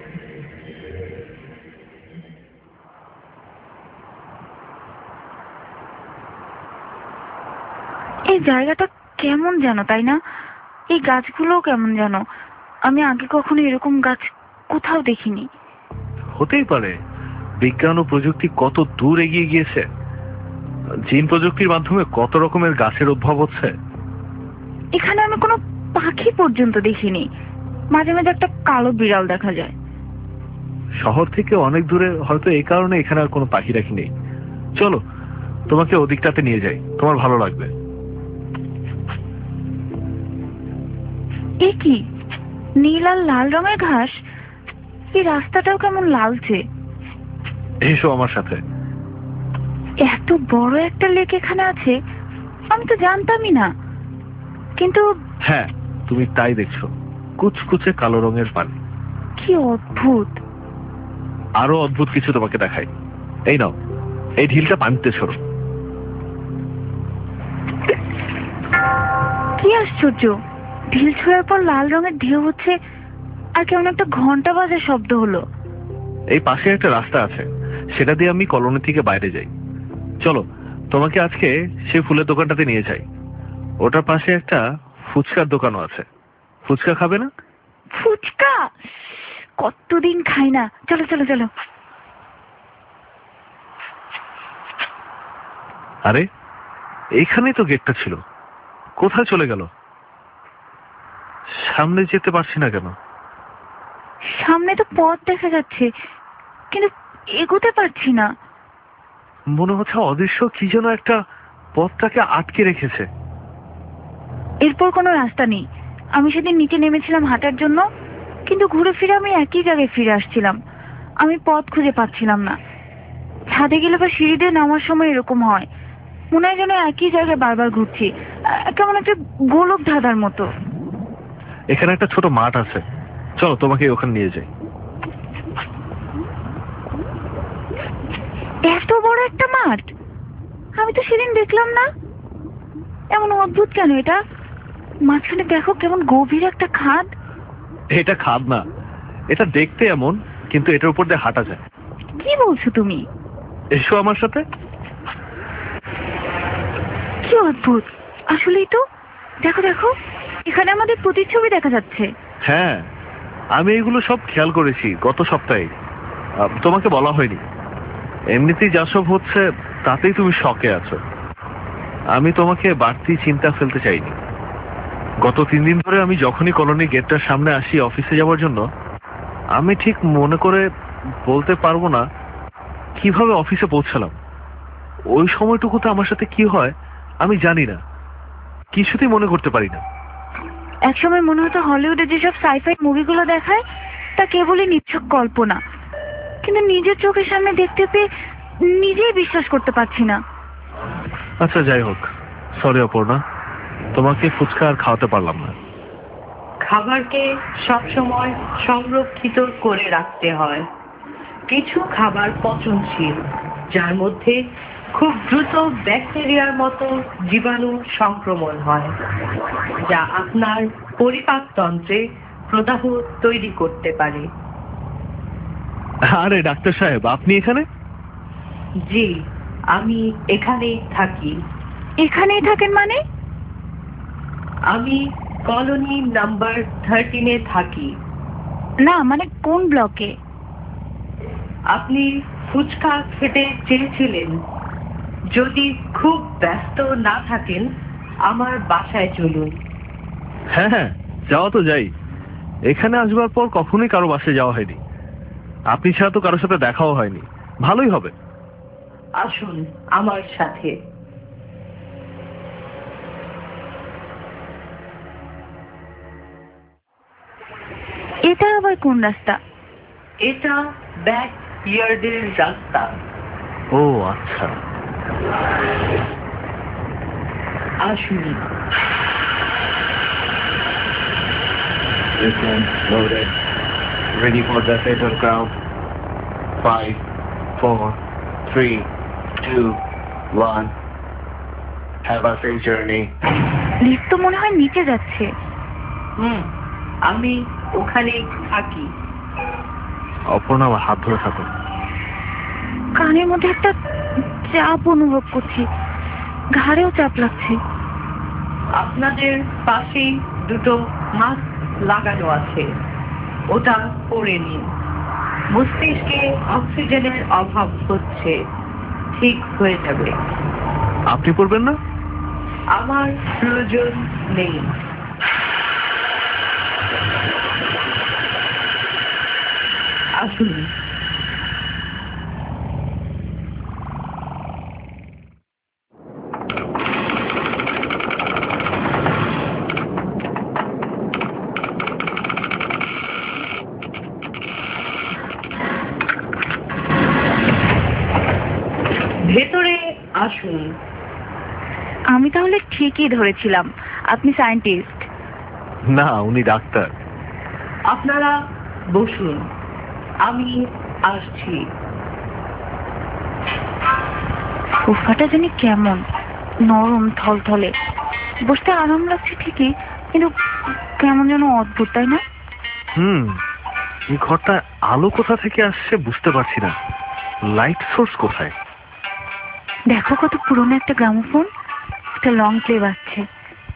এই জায়গাটা কেমন যেন, তাই না? এই গাছগুলো কেমন যেন, আমি আগে কখনো এরকম গাছ কোথাও দেখিনি। হতেই পারে, বিজ্ঞান ও প্রযুক্তি কত দূর এগিয়ে গিয়েছে। জিন প্রযুক্তির মাধ্যমে কত রকমের গাছের উদ্ভব হচ্ছে। এখানে আমি কোনো পাখি পর্যন্ত দেখিনি, মাঝে মাঝে একটা কালো বিড়াল দেখা যায়। শহর থেকে অনেক দূরে, হয়তো এই কারণে এখানে আর কোনো পাখি রাখি নেই। চলো তোমাকে ওদিকটাতে নিয়ে যাই, তোমার ভালো লাগবে। এ কি, নীল আর লাল রঙের ঘাস, এই রাস্তাটাও কেমন লালচে। এসো আমার সাথে। এত বড় একটা লেক এখানে আছে, আমি তো জানতামই না। কিন্তু হ্যাঁ, তুমি তাই দেখছো, কুচকুচে কালো রঙের পানি। কি অদ্ভুত। আরো অদ্ভুত কিছু তোমাকে দেখাই। এই নাও, এই ঢিলটা পানিতে ছোড়ো। কি আশ্চর্য, ঢিল ছোঁয়ার পর লাল রঙের ঢেউ হচ্ছে, আর কেমন একটা ঘন্টা বাজার শব্দ হলো। এই পাশে একটা রাস্তা আছে, সেটা দিয়ে আমি কলোনি থেকে বাইরে যাই। চলো তোমাকে আজকে সেই ফুলের দোকানটাতে নিয়ে যাই। ওটার পাশে একটা ফুচকার দোকানও আছে। ফুচকা খাবে না? ফুচকা কতদিন খাই না, চলো চলো চলো। আরে এইখানেই তো গেটটা ছিল, কোথায় চলে গেল? সামনে যেতে পারছি না কেন? সামনে তো পথ দেখা যাচ্ছে, কিন্তু এগোতে পারছি না। মনে হচ্ছে অদৃশ্য কি যেন একটা পথটাকে আটকে রেখেছে। এরপর কোনো রাস্তা নেই। আমি সেদিন নিচে নেমেছিলাম হাঁটার জন্য, কিন্তু ঘুরে ফিরে আমি একই জায়গায় ফিরে আসছিলাম। আমি পথ খুঁজে পাচ্ছিলাম না। ছাদে গেলে বা সিঁড়ি দিয়ে নামার সময় এরকম হয়, মনে হয় যেন একই জায়গায় বারবার ঘুরছি, কেমন একটা গোলক ধাঁধার মতো। এখানে একটা ছোট মাঠ আছে, চলো তোমাকে ওখানে নিয়ে যাই। এত বড় একটা মাঠ আমি তো সেদিন দেখলাম না। এমন অদ্ভুত কেন এটা? মাঝখানে দেখো কেমন গভীর একটা খাদ। এটা খাদ না, এটা দেখতে এমন, কিন্তু এটার উপর দিয়ে হাঁটা যায়। কি বলছো তুমি? এসো আমার সাথে। কি অদ্ভুত, আসলেই তো। দেখো দেখো, এখানে আমাদের প্রতিচ্ছবি দেখা যাচ্ছে। হ্যাঁ, আমি এগুলো সব খেয়াল করেছি গত সপ্তাহে। তোমাকে বলা হয়নি। এমনিতেই যা সব হচ্ছে তাতেই তুমি শকে আছো। আমি তোমাকে বাড়তি চিন্তা ফেলতে চাইনি। গত 3 দিন ধরে আমি যখনই কলোনি গেটটার সামনে আসি অফিসে যাওয়ার জন্য, আমি ঠিক মনে করে বলতে পারবো না কিভাবে অফিসে পৌঁছালাম। ওই সময়টুকুতে আমার সাথে কি হয় আমি জানি না, কিছুতেই মনে করতে পারি না। একসময় মনে হতো হলিউডে যেসব সাইফাই মুভিগুলো দেখায় তা কেবলই নিছক কল্পনা, কিন্তু নিজের চোখের সামনে দেখতে পেয়ে নিজেই বিশ্বাস করতে পারছি না। আচ্ছা যাই হোক, সরি অপর্ণা, তোমাকে ফুচকা আর খাওয়াতে পারলাম না। খাবারকে সবসময় সংরক্ষিত করে রাখতে হয়। কিছু খাবার পচনশীল, যার মধ্যে খুব দ্রুত ব্যাকটেরিয়ার মতো জীবাণু সংক্রমণ হয়, যা আপনার পরিপাকতন্ত্রে প্রদাহ তৈরি করতে পারে। আরে ডাক্তার সাহেব, আপনি এখানে? জি, আমি এখানেই থাকি। এখানেই থাকেন মানে? আমি কলোনি নাম্বার 13-এ থাকি। না মানে কোন ব্লকে? আপনি ফুচকা খেতে চেয়েছিলেন। যদি খুব ব্যস্ত না থাকেন আমার বাসায় চলুন। হ্যাঁ হ্যাঁ, যাওয়া তো যাই। এখানে আসবার পর কখনোই কারো বাসায় যাওয়া হয়নি। আপনি ছাড়া তো কারোর সাথে দেখাও হয়নি। ভালোই হবে। আসুন আমার সাথে। এটা আবার কোন রাস্তা? এটা ব্যাক ইয়ার্ডের রাস্তা। ও আচ্ছা। আসুন। Listen, loaded. Ready for the fatal crowd. 5, 4, 3, 2, 1. Have a safe journey. Lift তো মনে হয় নিচে যাচ্ছে। আমি ওখানে থাকি। অপর্ণা, আমার হাত ধরে থাকো। কানের মধ্যে একটা চাপ অনুভব করছি, ঘাড়েও চাপ লাগছে। আপনাদের পাশেই দুটো মাস্ক লাগানো আছে, ওটা পরে নিন। মস্তিষ্কে অক্সিজেনের অভাব হচ্ছে, ঠিক হয়ে যাবে। আপনি পড়বেন না? আমার প্রয়োজন নেই। আসুন। ভেতরে আসুন। আমি তাহলে ঠিকই ধরেছিলাম, আপনি সায়েন্টিস্ট। না, উনি ডাক্তার। আপনারা বসুন, আমি আসছি। সোফাটা জানি কেমন নরম থলথলে, বসতে আরাম লাগছে ঠিকই, কিন্তু কেমন যেন অদ্ভুত, তাই না? এই ঘরটা আলো কোথা থেকে আসছে বুঝতে পারছি না। লাইট সোর্স কোথায়? দেখো কত পুরনো একটা গ্রামোফোন, একটা লং প্লে বাজছে।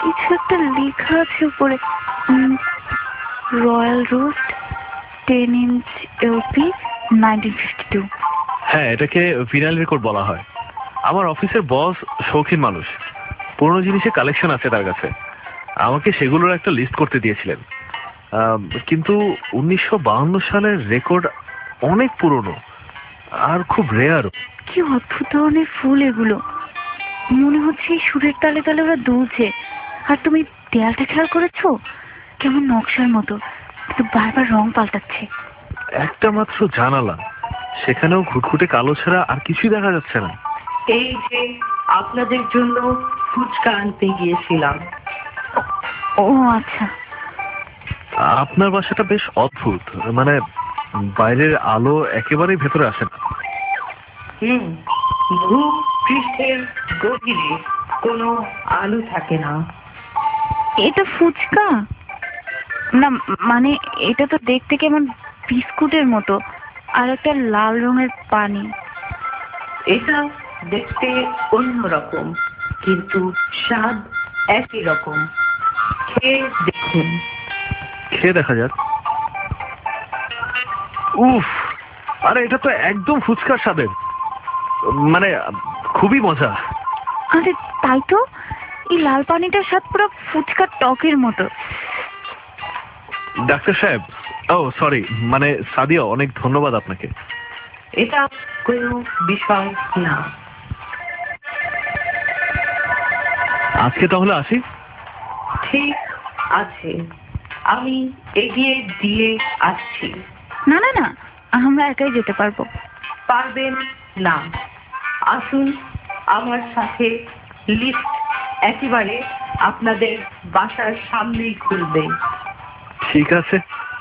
কিছু একটা লেখা আছে উপরে, রয়্যাল রোস্ট 10 ইঞ্চ এলপি 1952। হ্যাঁ, এটাকে ভিনাইল রেকর্ড বলা হয়। আমার অফিসের বস শৌখিন মানুষ, পুরনো জিনিসের কালেকশন আছে তার কাছে। আমাকে সেগুলোর একটা লিস্ট করতে দিয়েছিলেন। কিন্তু 1952 সালের রেকর্ড অনেক পুরনো আর খুব রেয়ার। কি অদ্ভুত ধরনের ফুল এগুলো, মনে হচ্ছে এই সুরের তালে তালে ওরা দুলছে। আর তুমি দেয়ালটা খেয়াল করেছো, কেমন নকশার মতো, কিন্তু বারবার রং পাল্টাচ্ছে। একটা মাত্র জানালা, সেখানেও ঘুটঘুটে কালো ছাড়া আর কিছুই দেখা যাচ্ছে না। এই যে আপনাদের জন্য ফুচকা আনতে গিয়েছিলাম। ও আচ্ছা। আপনার বাসাটা বেশ অদ্ভুত, মানে বাইরের আলো একেবারেই ভেতরে আসে না। ভূপৃষ্ঠের গভীরে কোনো আলো থাকে না। এটা ফুচকা না, মানে এটা তো দেখতে কেমন বিস্কুটের মতো, আর একটা লাল রঙের পানি। এটা দেখতে অন্যরকম, কিন্তু স্বাদ একই রকম। খেয়ে দেখুন। খেয়ে দেখা যাক। উফ, আরে এটা তো একদম ফুচকার স্বাদের, মানে খুবই মজা। আরে তাই তো, এই লাল পানিটার স্বাদ পুরো ফুচকার টকের মতো। ডাক্তার সাহেব, ও সরি, মানে সাদিয়া, অনেক ধন্যবাদ আপনাকে। এটা কোনো বিষয় না। আজকে তাহলে আসি। ঠিক আছে, আমি এগিয়ে দিয়ে আসছি। না না না, আমরা একাই যেতে পারবো। পারবেন না, আসুন আমার সাথে। লিফট একেবারে আপনাদের বাসার সামনেই খুলবে। ঠিক আছে।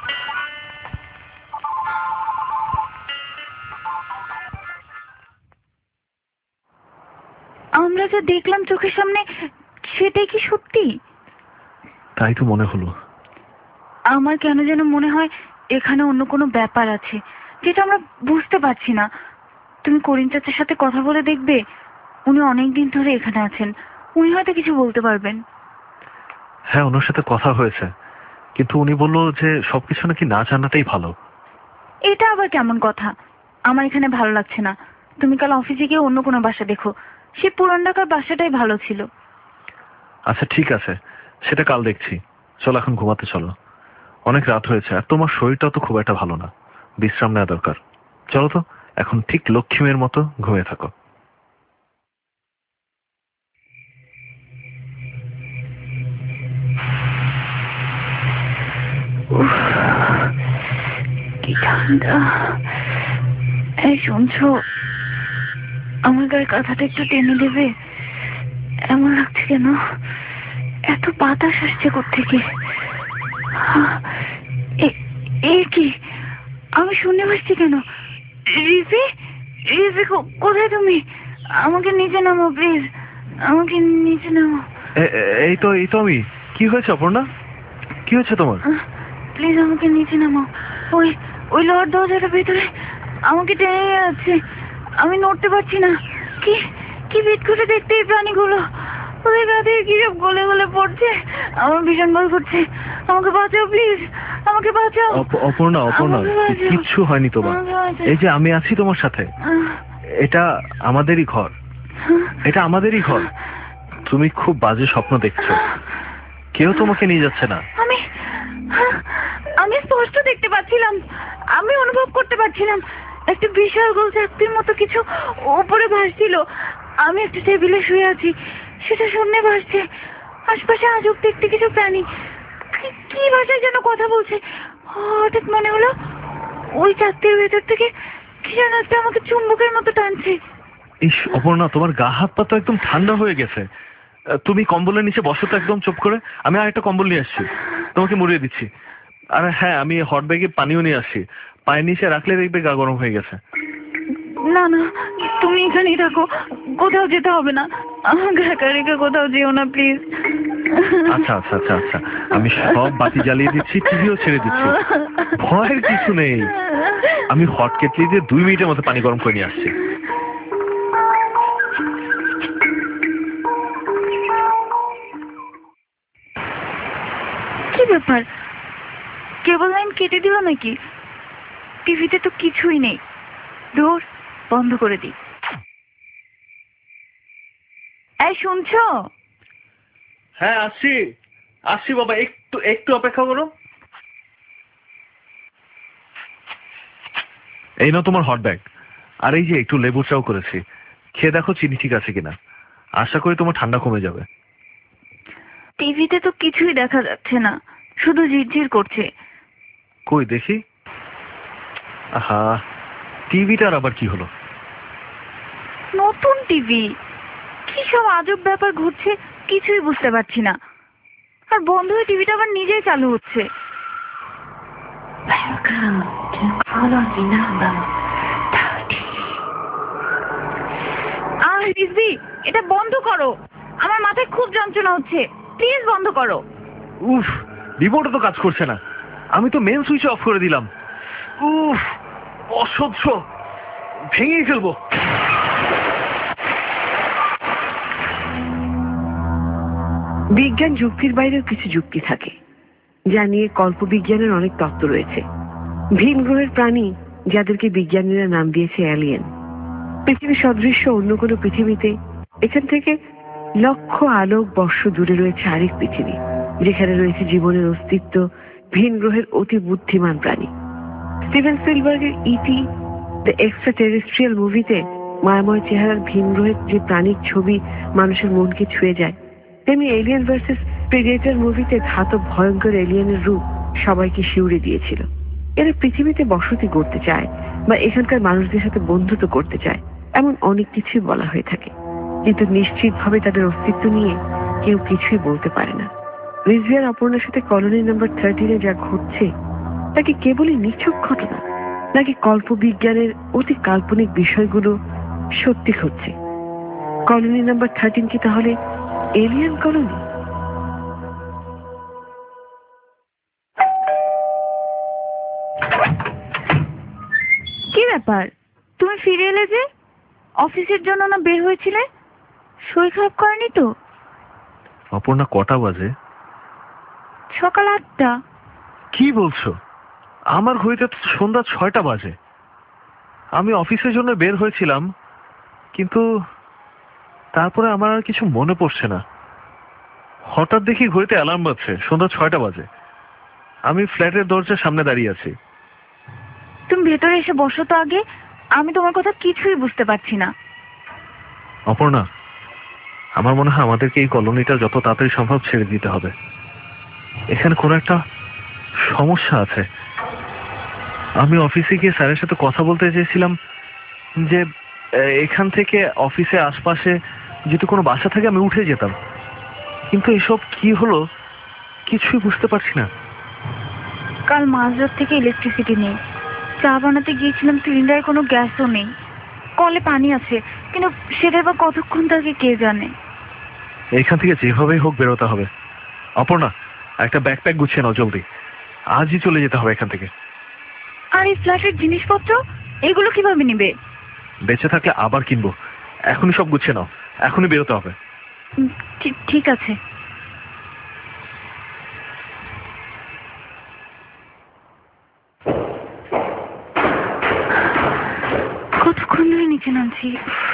আমরা যা দেখলাম চোখের সামনে, সেটাই কি সত্যি? তাই তো মনে হলো। আমার কেন যেন মনে হয় এখানে অন্য কোনো ব্যাপার আছে, যেটা আমরা বুঝতে পারছি না। তুমি করিম চাচার সাথে কথা বলে দেখবে, উনি অনেকদিন ধরে এখানে আছেন, উনি হয়তো কিছু বলতে পারবেন। হ্যাঁ, ওনার সাথে কথা হয়েছে, কিন্তু উনি বললো যে সবকিছু নাকি না জানাটাই ভালো। এটা আবার কেমন কথা? আমার এখানে ভালো লাগছে না, তুমি কাল অফিসে গিয়ে অন্য কোনো বাসা দেখো। সে পুরান ঢাকার বাসাটাই ভালো ছিল। আচ্ছা ঠিক আছে, সেটা কাল দেখছি। চলো এখন ঘুমাতে চলো, অনেক রাত হয়েছে, আর তোমার শরীরটাও তো খুব একটা ভালো না, বিশ্রাম নেওয়া দরকার। চলো তো, এখন ঠিক লক্ষ্মীমের মতো ঘুমিয়ে থাকো। কি ঠান্ডা। এই শুনছো, আমার গায়ে কাঁথাটা একটু টেনে দেবে? এমন লাগছে কেন, এত বাতাস আসছে কোত্থেকে? এ কি, আমি শুনে পাচ্ছি কেন? রিফি, রিফি কোথায় তুমি? আমাকে নিচে নামো প্লিজ, আমাকে নিচে নামো। এই তো আমি। কি হয়েছে অপর্ণা, কি হয়েছে তোমার? প্লিজ আমাকে নিচে নামো। ওই ওই লোহার দরজাটা ভেতরে আমাকে টেনে যাচ্ছে, আমি নড়তে পারছি না। কি কি বিটকুটে দেখতে এই প্রাণীগুলো, ওদের গা থেকে কি সব গলে গলে পড়ছে। আমার ভীষণ ভয় করছে, আমাকে বাঁচাও প্লিজ, আমাকে বাঁচাও। অপর্ণা, কিচ্ছু হয়নি তোমার, এই যে আমি আছি তোমার সাথে। এটা আমাদেরই ঘর, এটা আমাদেরই ঘর। তুমি খুব বাজে স্বপ্ন দেখছো, কেউ তোমাকে নিয়ে যাচ্ছে না। আমি স্পষ্ট দেখতে পাচ্ছিলাম, আমি অনুভব করতে পারছিলাম একটা বিশাল গোল চাকতির মতো কিছু উপরে ভাসছিল। আমি একটা টেবিলে শুয়ে আছি, সেটা সামনে ভাসছে। আশপাশে আজব দেখতে কিছু প্রাণী কি ভাষায় যেন কথা বলছে। হঠাৎ মনে হলো ওই চাকতির ভেতর থেকে কি যেন একটা আমাকে চুম্বকের মতো টানছে। ইস অপর্ণা, তোমার গা হাত পা তো একদম ঠান্ডা হয়ে গেছে। তুমি কম্বলের নিচে বসো তো একদম চুপ করে, আমি আর একটা কম্বল নিয়ে আসছি, তোমাকে মুড়িয়ে দিচ্ছি। আর হ্যাঁ, আমি হট ব্যাগে পানিও নিয়ে আসছি, পায়ের নিচে রাখলে দেখবে গা গরম হয়ে গেছে। না না, তুমি এখানেই থাকো, কোথাও যেতে হবে না, আমাকে একা রেখে কোথাও যেও না প্লিজ। আচ্ছা আচ্ছা আচ্ছা আচ্ছা, আমি সব বাতি জ্বালিয়ে দিচ্ছি, টিভিও ছেড়ে দিচ্ছি, ভয়ের কিছু নেই। আমি হট কেটলি দিয়ে 2 মিনিটের মধ্যে পানি গরম করে নিয়ে আসছি। কেটে দিল নাকি? টিভিতে তো কিছুই নেই। ধুর, বন্ধ করে দিই। এই শুনছো? হ্যাঁ, আসছি আসছি বাবা, একটু একটু অপেক্ষা করো। এই নাও তোমার হট ব্যাগ, আর এই যে একটু লেবু চাও করেছি, খেয়ে দেখো চিনি ঠিক আছে কিনা। আশা করি তোমার ঠান্ডা কমে যাবে। টিভিতে তো কিছুই দেখা যাচ্ছে না, শুধু ঝিরঝির করছে। কই দেখি। আহা, টিভিটার আবার কি হলো? নতুন টিভি, কি সব আজব ব্যাপার ঘটছে কিছুই বুঝতে পারছি না। আর বন্ধ হয়ে টিভিটা আবার নিজেই চালু হচ্ছে। রিজভি, এটা বন্ধ করো, আমার মাথায় খুব যন্ত্রণা হচ্ছে, প্লিজ বন্ধ করো। উফ, রিমোটও তো কাজ করছে না। আমি তো মেন সুইচ অফ করে দিলাম। উফ, অসহ্য, ভেঙেই ফেলবো। বিজ্ঞান যুক্তির বাইরেও কিছু যুক্তি থাকে, যা নিয়ে কল্পবিজ্ঞানের অনেক তত্ত্ব রয়েছে। ভিন গ্রহের প্রাণী, যাদেরকে বিজ্ঞানীরা নাম দিয়েছে অ্যালিয়েন, পৃথিবী সদৃশ্য অন্য কোনো পৃথিবীতে, এখান থেকে লক্ষ আলোক বর্ষ দূরে রয়েছে আরেক পৃথিবী, যেখানে রয়েছে জীবনের অস্তিত্ব, ভিন গ্রহের অতি বুদ্ধিমান প্রাণী। স্টিভেন স্পিলবার্গের ইটি দ্য এক্সট্রা টেরেস্ট্রিয়াল মুভিতে মায়াময় চেহারার ভিন গ্রহের যে প্রাণীর ছবি মানুষের মনকে ছুঁয়ে যায়, তেমনি এলিয়েন ভার্সেস প্রেডিয়েটর মুভিতে ধাতব ভয়ঙ্কর এলিয়েনের রূপ সবাইকে শিউরে দিয়েছিল। এরা পৃথিবীতে বসতি করতে চায় বা এখানকার মানুষদের সাথে বন্ধুত্ব করতে চায়, এমন অনেক কিছুই বলা হয়ে থাকে, কিন্তু নিশ্চিতভাবে তাদের অস্তিত্ব নিয়ে কেউ কিছুই বলতে পারে না। রিজভি আর অপর্ণার সাথে কলোনি নাম্বার 13-এ যা ঘটছে তা কি কেবলই নিছক ঘটনা, নাকি কল্পবিজ্ঞানের অতি কাল্পনিক বিষয়গুলো সত্যি ঘটছে? কলোনি নাম্বার 13 কি তাহলে এলিয়েন কলোনি? কি ব্যাপার, তুমি ফিরে এলে যে? অফিসের জন্য না বের হয়েছিলে? শরীর খারাপ করেনি তো? অপর্ণা, কটা বাজে? সকাল 8টা। কি বলছো? আমার ঘড়িতে তো সন্ধ্যা 6টা বাজে। আমি অফিসের জন্য বের হয়েছিলাম, কিন্তু তারপরে আমার আর কিছু মনে পড়ছে না। হঠাৎ দেখি ঘড়িতে অ্যালার্ম বাজছে, সন্ধ্যা 6টা বাজে। আমি ফ্ল্যাটের দরজার সামনে দাঁড়িয়ে আছি। তুমি ভেতরে এসে বসো তো আগে, আমি তোমার কথা কিছুই বুঝতে পারছি না। অপর্ণা, আমার মনে হয় আমাদেরকে এই কলোনিটা যত তাড়াতাড়ি সম্ভব ছেড়ে দিতে হবে। এখানে কোনো একটা সমস্যা আছে। আমি অফিসে গিয়ে স্যারের সাথে কথা বলতে চেয়েছিলাম যে এখান থেকে অফিসে আশপাশে যদি কোনো বাসা থাকে আমি উঠে যেতাম, কিন্তু এসব কি হলো কিছুই বুঝতে পারছি না। কাল মাঝরাত থেকে ইলেকট্রিসিটি নেই, চা বানাতে গিয়েছিলাম, সিলিন্ডারে কোনো গ্যাসও নেই, কলে পানি আছে কিন্তু সেটা বা কতক্ষণ থাকে কে জানে। এখান থেকে যেভাবেই হোক বেরোতে হবে। অপর্ণা, একটা ব্যাকপ্যাক গুছিয়ে নাও জলদি, আজই চলে যেতে হবে এখান থেকে। আর এই ফ্ল্যাটের জিনিসপত্র এগুলো কিভাবে নিবে? বেঁচে থাকলে আবার কিনবো, এখনই সব গুছিয়ে নাও, এখনই বেরোতে হবে। ঠিক আছে। কতক্ষণ ধরে নিচে নামছি,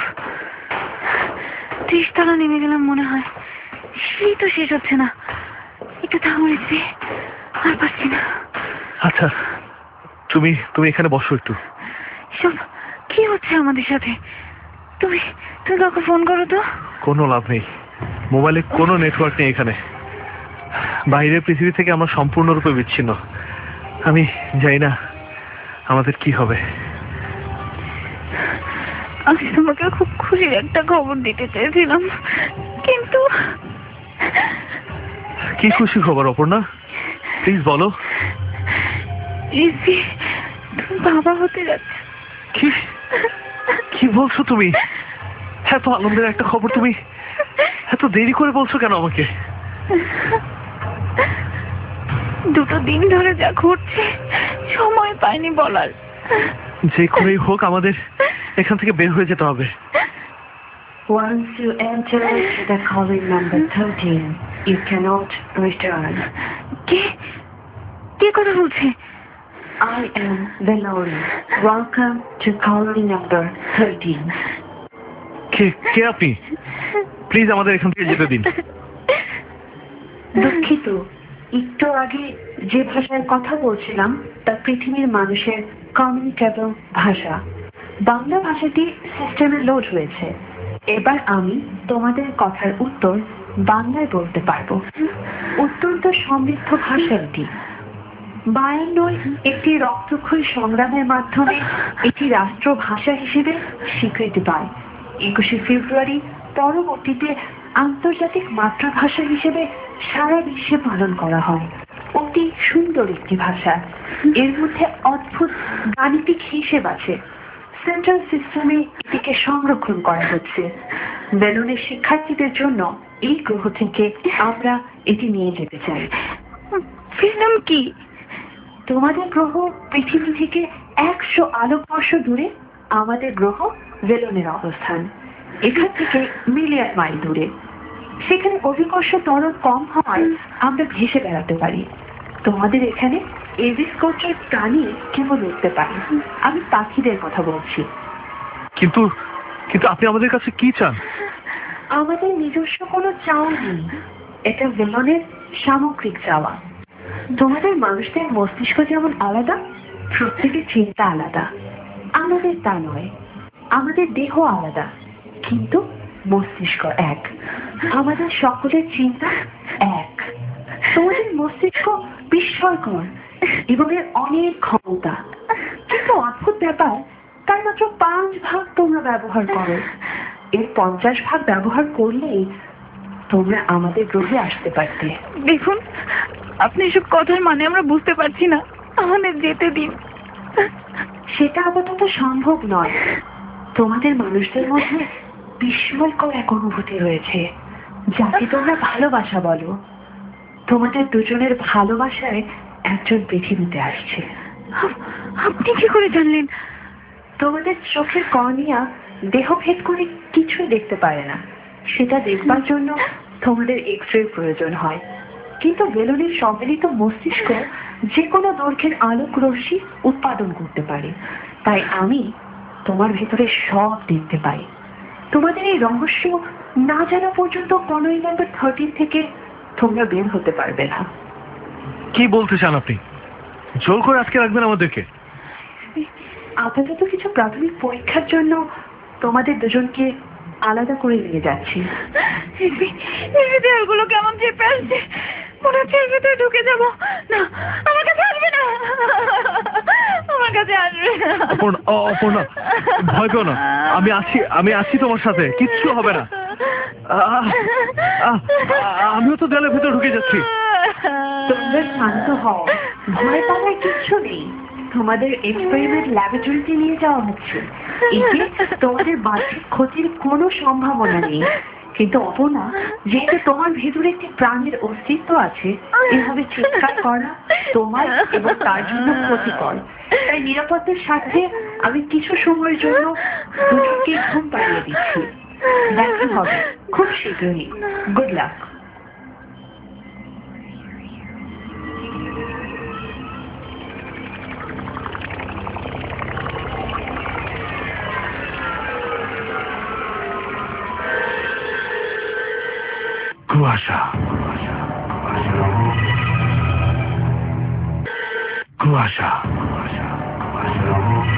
30 তলা নেমে গেলাম মনে হয়, সেই তো শেষ হচ্ছে না। একটু থামড়েছি, আর পারছি না। আচ্ছা, তুমি তুমি এখানে বসো একটু। সব কি হচ্ছে আমাদের সাথে? তুমি তুমি কাউকে ফোন করো তো। কোনো লাভ নেই, মোবাইলে কোনো নেটওয়ার্ক নেই এখানে। বাইরের পৃথিবী থেকে আমরা সম্পূর্ণরূপে বিচ্ছিন্ন। আমি জানি না আমাদের কি হবে। আমি তোমাকে খুব খুশির একটা খবর দিতে চেয়েছিলাম, কিন্তু কি খুশি খবর অপর্ণা, প্লিজ বলো। রিজভি, তুমি বাবা হতে যাচ্ছ। কি কি বলছো তুমি? এত আনন্দের একটা খবর তুমি এত দেরি করে বলছো কেন আমাকে? 2 দিন ধরে যা ঘটছে সময় পাইনি বলার। যে করেই হোক আমাদের এখান থেকে বের হয়ে যেতে হবে। Once you enter the calling number 13, you cannot return. কে কে কথা বলছে? I am Velori. Welcome to colony number 13. কে কে আপনি? প্লিজ আমাদের এখান থেকে যেতে দিন। দুঃখিত, একটু আগে যে ভাষায় কথা বলছিলাম তা পৃথিবীর মানুষের কমিউনিকেবল ভাষা। বাংলা ভাষাটি সিস্টেমে লোড হয়েছে। এবার আমি তোমাদের কথার উত্তর বাংলায় বলতে পারবো। অত্যন্ত সমৃদ্ধ ভাষা এটি। 92 একটি রক্তক্ষয়ী সংগ্রামের মাধ্যমে এটি রাষ্ট্রভাষা হিসেবে স্বীকৃতি পায়। 21শে ফেব্রুয়ারি পরবর্তীতে আন্তর্জাতিক মাতৃভাষা হিসেবে সারা বিশ্বে পালন করা হয়। অতি সুন্দর একটি ভাষা। এর মধ্যে অদ্ভুত গাণিতিক হিসেব আছে। সেন্ট্রাল সিস্টেমে এটিকে সংরক্ষণ করা হচ্ছে। বেলুনের শিক্ষার্থীদের জন্য এই গ্রহ থেকে আমরা এটি নিয়ে যেতে চাই। ফিল্ম কি? তোমাদের গ্রহ পৃথিবী থেকে 100 আলোকবর্ষ দূরে আমাদের গ্রহ ভেলনের অবস্থান। এখান থেকে মিলিয়ন মাইল দূরে। সেখানে অভিকর্ষ ত্বরণ কম হওয়ায় আমরা ভেসে বেড়াতে পারি। তোমাদের এখানে এভিস গোত্রের প্রাণী কেবল উঠতে পারে। আমি পাখিদের কথা বলছি। কিন্তু কিন্তু আপনি আমাদের কাছে কি চান? আমাদের নিজস্ব কোনো চাওয়া নেই। এটা ভেলনের সামগ্রিক চাওয়া। তোমাদের মানুষদের মস্তিষ্ক যেমন আলাদা, প্রত্যেকের চিন্তা আলাদা। আমাদের তা নয়। আমাদের দেহ আলাদা, কিন্তু মস্তিষ্ক এক। আমাদের সকলের চিন্তা এক। তোমাদের মস্তিষ্ক বিস্ময়কর এবং এর অনেক ক্ষমতা, কিন্তু অদ্ভুত ব্যাপার, তার মাত্র 5 ভাগ তোমরা ব্যবহার করো। এর 50 ভাগ ব্যবহার করলেই তোমরা আমাদের গ্রহে আসতে পারতে। দেখুন, আপনি এসব কথার মানে আমরা বুঝতে পারছি না। আমাদের যেতে দিন। সেটা আপাতত সম্ভব নয়। তোমাদের মানুষদের মধ্যে বিস্ময়কর এক অনুভূতি রয়েছে, যাকে তোমরা ভালোবাসা বলো। তোমাদের দুজনের ভালোবাসায় একজন পৃথিবীতে আসছে। আপনি কি করে জানলেন? তোমাদের চোখের কর্নিয়া দেহভেদ করে কিছুই দেখতে পারে না। সেটা দেখবার জন্য তোমাদের এক্স-রে প্রয়োজন হয়। কিন্তু বেলুনের সম্মিলিত মস্তিষ্ক যে কোনো দৈর্ঘ্যের আলোক রশ্মি উৎপাদন করতে পারে। তাই আমি তোমার ভেতরে সব দেখতে পাই। তোমাদের এই রহস্য না জানা পর্যন্ত কলোনি নাম্বার 13 থেকে তোমরা বের হতে পারবে না। কি বলতে চান আপনি? জোর করে আজকে রাখবেন আমাদেরকে? আপাতত কিছু প্রাথমিক পরীক্ষার জন্য তোমাদের দুজনকে আলাদা করে নিয়ে যাচ্ছি। দেহগুলো কেমন চেপে আসছে, মনে হচ্ছে এর ভেতরে ঢুকে যাবো। না, আমার কাছে আসবে না, আমার কাছে আসবে না। অপর্ণা, ভয় পেও না। আমি আছি তোমার সাথে, কিচ্ছু হবে না। আমিও তো দেয়ালের ভেতরে ঢুকে যাচ্ছি। তোমরা শান্ত হও, ভয় পাওয়ার কিচ্ছু নেই। তোমাদের এক্সপেরিমেন্ট ল্যাবরেটরিতে নিয়ে যাওয়া হচ্ছে। এতে তোমাদের বাহ্যিক ক্ষতির কোনো সম্ভাবনা নেই। কিন্তু অপর্ণা, যেহেতু তোমার ভেতরে একটি প্রাণের অস্তিত্ব আছে, এভাবে চিৎকার করা তোমার এবং তার জন্য ক্ষতিকর। তাই নিরাপত্তার স্বার্থে আমি কিছু সময়ের জন্য দুজনকে ঘুম পাড়িয়ে দিচ্ছি। দেখা হবে খুব শীঘ্রই। Good luck. কুয়াশা, কুয়াশা, কুয়াশা, কুয়াশা।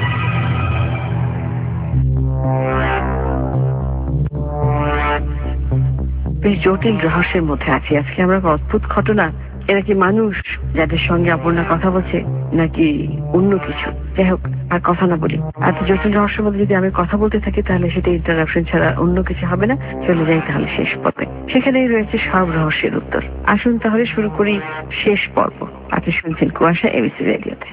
বেশ জটিল রহস্যের মধ্যে আছি আজকে আমরা। অদ্ভুত ঘটনা। এরা কি মানুষ যাদের সঙ্গে অপর্ণা কথা বলছে, নাকি অন্য কিছু? যাই হোক, আর কথা না বলি। এত জটিল রহস্যের মধ্যে যদি আমি কথা বলতে থাকি তাহলে সেটা ইন্টারাপশন ছাড়া অন্য কিছু হবে না। চলে যাই তাহলে শেষ পর্বে। সেখানেই রয়েছে সব রহস্যের উত্তর। আসুন তাহলে শুরু করি শেষ পর্ব। আপনি শুনছেন কুয়াশা, এবিসি রেডিওতে।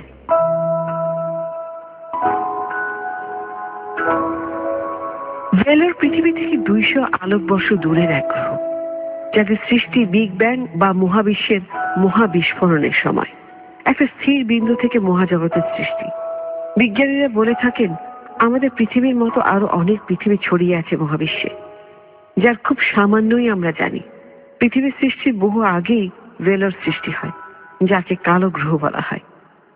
ভেলোর পৃথিবী থেকে 200 আলোকবর্ষ দূরের এক গ্রহ, যাদের সৃষ্টি বিগ ব্যাং বা মহাবিশ্বের মহাবিস্ফোরণের সময়। একটা স্থির বিন্দু থেকে মহাজগতের সৃষ্টি। বিজ্ঞানীরা বলে থাকেন আমাদের পৃথিবীর মতো আরো অনেক পৃথিবী ছড়িয়ে আছে মহাবিশ্বে, যার খুব সামান্যই আমরা জানি। পৃথিবীর সৃষ্টির বহু আগেই ভেলোর সৃষ্টি হয়, যাকে কালো গ্রহ বলা হয়।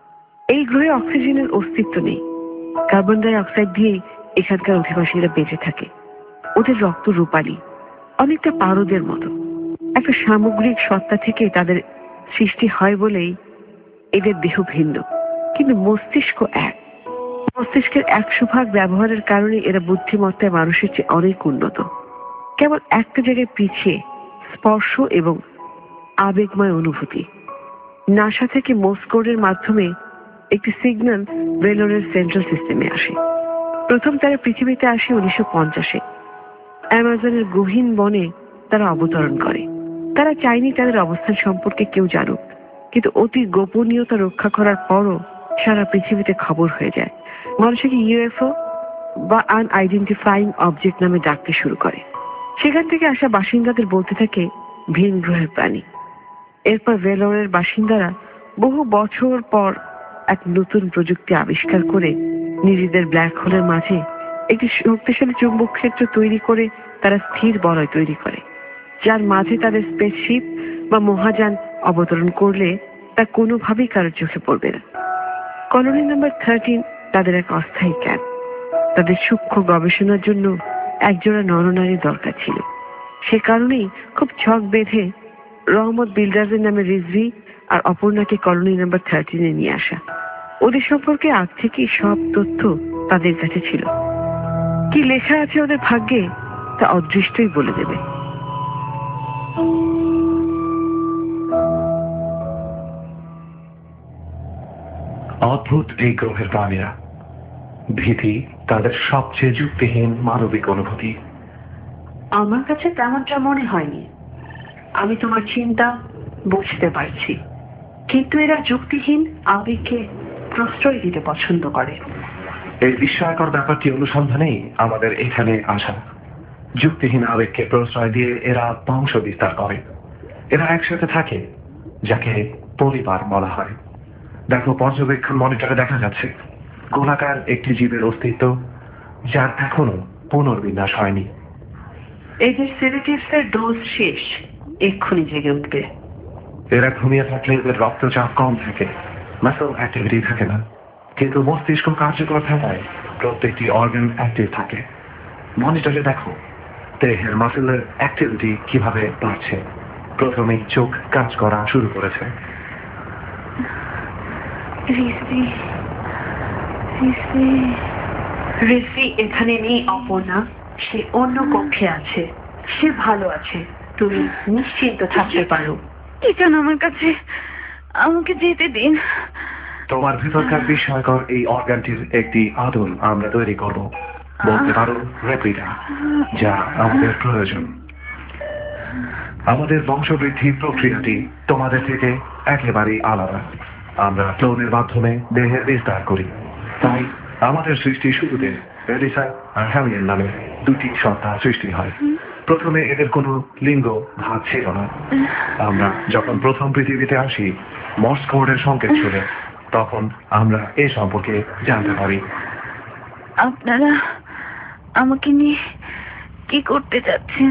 এই গ্রহে অক্সিজেনের অস্তিত্ব নেই। কার্বন ডাই অক্সাইড দিয়েই এখানকার অধিবাসীরা বেঁচে থাকে। ওদের রক্ত রূপালী, অনেকটা পারদের মতো। একটা সামগ্রিক সত্তা থেকে তাদের সৃষ্টি হয় বলেই এদের দেহ ভিন্ন, কিন্তু মস্তিষ্ক এক। মস্তিষ্কের 100 ভাগ ব্যবহারের কারণে এরা বুদ্ধিমত্তায় মানুষের চেয়ে অনেক উন্নত। কেবল একটা জায়গায় পিছিয়ে, স্পর্শ এবং আবেগময় অনুভূতি। নাসা থেকে মোর্সকোডের মাধ্যমে একটি সিগন্যাল ভেলোরের সেন্ট্রাল সিস্টেমে আসে। প্রথম তারা পৃথিবীতে আসে 1950-এ। অ্যামাজনের গহীন বনে তারা অবতরণ করে। তারা চায়নি তাদের অবস্থান সম্পর্কে কেউ জানুক, কিন্তু অতি গোপনীয়তা রক্ষা করার পরও সারা পৃথিবীতে খবর হয়ে যায়। মানুষকে ইউএফও বা আনআইডেন্টিফাইং অবজেক্ট নামে ডাকতে শুরু করে। সেখান থেকে আসা বাসিন্দাদের বলতে থাকে ভিন গ্রহের প্রাণী। এরপর ভেলোরের বাসিন্দারা বহু বছর পর এক নতুন প্রযুক্তি আবিষ্কার করে নিজেদের ব্ল্যাক হোলের মাঝে একটি শক্তিশালী চুম্বক ক্ষেত্র তৈরি করে তারা স্থির বলয় তৈরি করে, যার মাঝে তাদের স্পেসশিপ বা মহাযান অবতরণ করলে তা কোনোভাবেই কারোর চোখে পড়বে না। কলোনি নাম্বার 13 তাদের এক অস্থায়ী ক্যাম্প। তাদের সূক্ষ্ম গবেষণার জন্য একজোড়া নরনারী দরকার ছিল। সে কারণেই খুব ছক বেঁধে রহমত বিল্ডার্সের নামে রিজভি আর অপর্ণাকে কলোনি নাম্বার 13-এ নিয়ে আসা। ওদের সম্পর্কে আগ থেকেই সব তথ্য তাদের কাছে ছিল। কি লেখা আছে ওদের ভাগ্যে তা অদৃষ্টই বলে দেবে। অদ্ভুত এই গ্রহের প্রাণীরা। ভীতি তাদের সবচেয়ে যুক্তিহীন মানবিক অনুভূতি। আমার কাছে তেমনটা মনে হয়নি। আমি তোমার চিন্তা বুঝতে পারছি, কিন্তু এরা যুক্তিহীন আবেগকে প্রশ্রয় দিতে পছন্দ করে। এই বিস্ময়কর ব্যাপারটি অনুসন্ধানেই আমাদের এখানে আসা। যুক্তিহীন আবেগকে প্রশ্রয় দিয়ে এরা বংশ বিস্তার করে। এরা একসাথে থাকে, যাকে পরিবার বলা হয়। দেখো, পর্যবেক্ষণ মনিটরে দেখা যাচ্ছে গোলাকার একটি জীবের অস্তিত্ব, যার এখনো পুনর্বিন্যাস হয়নি। এদের সেডেটিভস এর ডোজ শেষ, এক্ষুনি জেগে উঠবে। এরা ঘুমিয়ে থাকলে এদের রক্তচাপ কম থাকে, মাসল অ্যাক্টিভিটি থাকে না, কিন্তু মস্তিষ্ক কার্যকর থাকায় প্রত্যেকটি অর্গান অ্যাক্টিভ থাকে। মনিটরে দেখো দেহের মাসেলের অ্যাক্টিভিটি কিভাবে বাড়ছে। প্রথমেই চোখ কাজ করা শুরু করেছে। রিসি এখানে নেই অপর্ণা, সে অন্য কক্ষে আছে। সে ভালো আছে, তুমি নিশ্চিন্ত থাকতে পারো। কি চান আমার কাছে? আমাকে যেতে দিন। তোমার ভিতরকার বিস্ময়কর এই অর্গানটির একটি আদল আমরা তৈরি করব, বলতে পারো রেপ্লিকা, যা আমাদের প্রয়োজন। আমাদের বংশবৃদ্ধি প্রক্রিয়াটি তোমাদের থেকে একেবারেই আলাদা। আমরা ক্লোনের মাধ্যমে দেহের বিস্তার করি। তাই আমাদের সৃষ্টি শুরুতে এলিসা আর হ্যামিয়েল নামে দুটি সত্তা সৃষ্টি হয়। প্রথমে এদের কোনো লিঙ্গ ভাগ ছিল না। আমরা যখন প্রথম পৃথিবীতে আসি, মর্স কোডের সংকেত শুনে, তখন আমরা এ সম্পর্কে জানতে পারি। আপনারা আমাকে নিয়ে কি করতে চাচ্ছেন?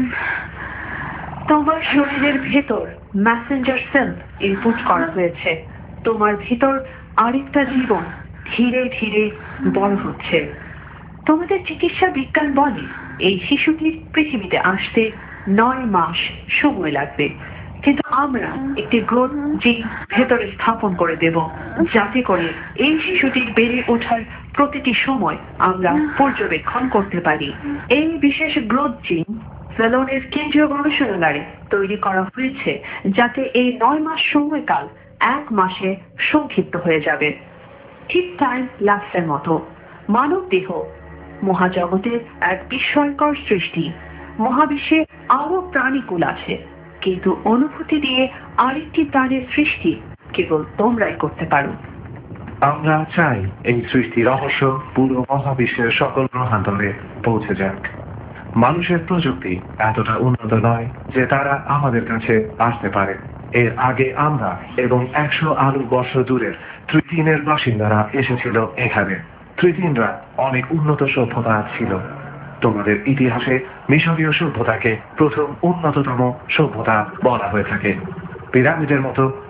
তোমার শরীরের ভেতর মেসেঞ্জার সেল ইনপুট করা হয়েছে। তোমার ভেতর আরেকটা জীবন ধীরে ধীরে বড় হচ্ছে। তোমাদের চিকিৎসা বিজ্ঞান বলে এই শিশুটির পৃথিবীতে আসতে 9 মাস সময় লাগবে, কিন্তু আমরা একটি গ্রোথ জিন ভেতরে স্থাপন করে দেব, যাতে করে এই শিশুটির বেড়ে ওঠার প্রতিটি সময় আমরা পর্যবেক্ষণ করতে পারি। এই বিশেষ গ্রোথ জিন ভেলোরের কেন্দ্রীয় গবেষণাগারে তৈরি করা হয়েছে, যাতে এই 9 মাস সময়কাল 1 মাসে সংক্ষিপ্ত হয়ে যাবে, ঠিক টাইম ল্যাপসের মতো। মানব দেহ মহাজগতের এক বিস্ময়কর সৃষ্টি। মহাবিশ্বে আরো প্রাণীকুল আছে, কিন্তু অনুভূতি দিয়ে আরেকটি প্রাণের সৃষ্টি কেবল তোমরাই করতে পারো। আমরা চাই এই সৃষ্টি রহস্য পুরো মহাবিশ্বের সকল গ্রহান্তরে পৌঁছে যাক। মানুষের প্রযুক্তি এতটা উন্নত নয় যে তারা আমাদের কাছে আসতে পারে। এর আগে আমরা এবং 100 আলো বর্ষ দূরের তৃতীনের বাসিন্দারা এসেছিল এখানে। তৃতীনরা অনেক উন্নত সভ্যতা ছিল। তোমাদের ইতিহাসে মিশরীয় সভ্যতাকে প্রথম উন্নততম সভ্যতা বলা হয়ে থাকে। পিরামিডের মতো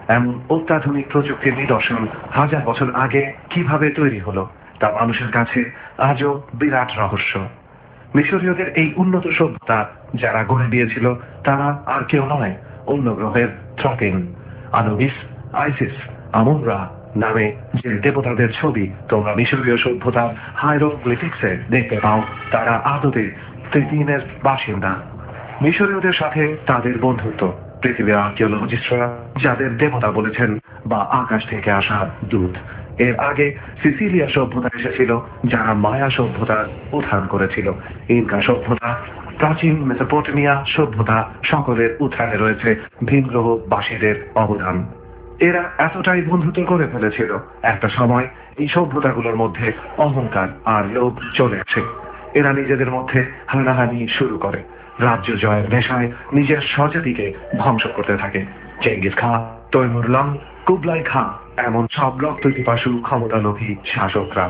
এমন অত্যাধুনিক প্রযুক্তির নিদর্শন হাজার বছর আগে কিভাবে তৈরি হলো তা মানুষের কাছে আজও বিরাট রহস্য। মিশরীয়দের এই উন্নত সভ্যতা যারা গড়ে দিয়েছিল তারা আর কেউ নয়, অন্য গ্রহের থ্রকিন, আনুবিস, আইসিস, আমুনরা নামে যে দেবতাদের ছবি তোমরা মিশরীয় সভ্যতার হাইরোগ্লিফিক্সে দেখতে পাও তারা আদতে তৃতীনের বাসিন্দা। মিশরীয়দের সাথে তাদের বন্ধুত্ব পৃথিবীর আর্কিওলজিস্টরা যাদের দেবতা বলেছেন বা আকাশ থেকে আসা দূত। এর আগে সিসিলিয়া সভ্যতা এসেছিল যারা মায়া সভ্যতার উত্থান করেছিল। ইনকা সভ্যতা, প্রাচীন মেসোপটেমিয়া সভ্যতা সকলের উত্থানে রয়েছে ভিনগ্রহবাসীদের অবদান। এরা এতটাই বন্ধুত্ব করে ফেলেছিল একটা সময় এই সভ্যতাগুলোর মধ্যে অহংকার আর লোভ চলে আসে। এরা নিজেদের মধ্যে হানাহানি শুরু করে, রাজ্য জয়ের নেশায় নিজের স্বজাতিকে ধ্বংস করতে থাকে। Genghis Khan, Timur Lang, Kublai Khan এমন সব রক্তপিপাসু ক্ষমতালোভী শাসকরা।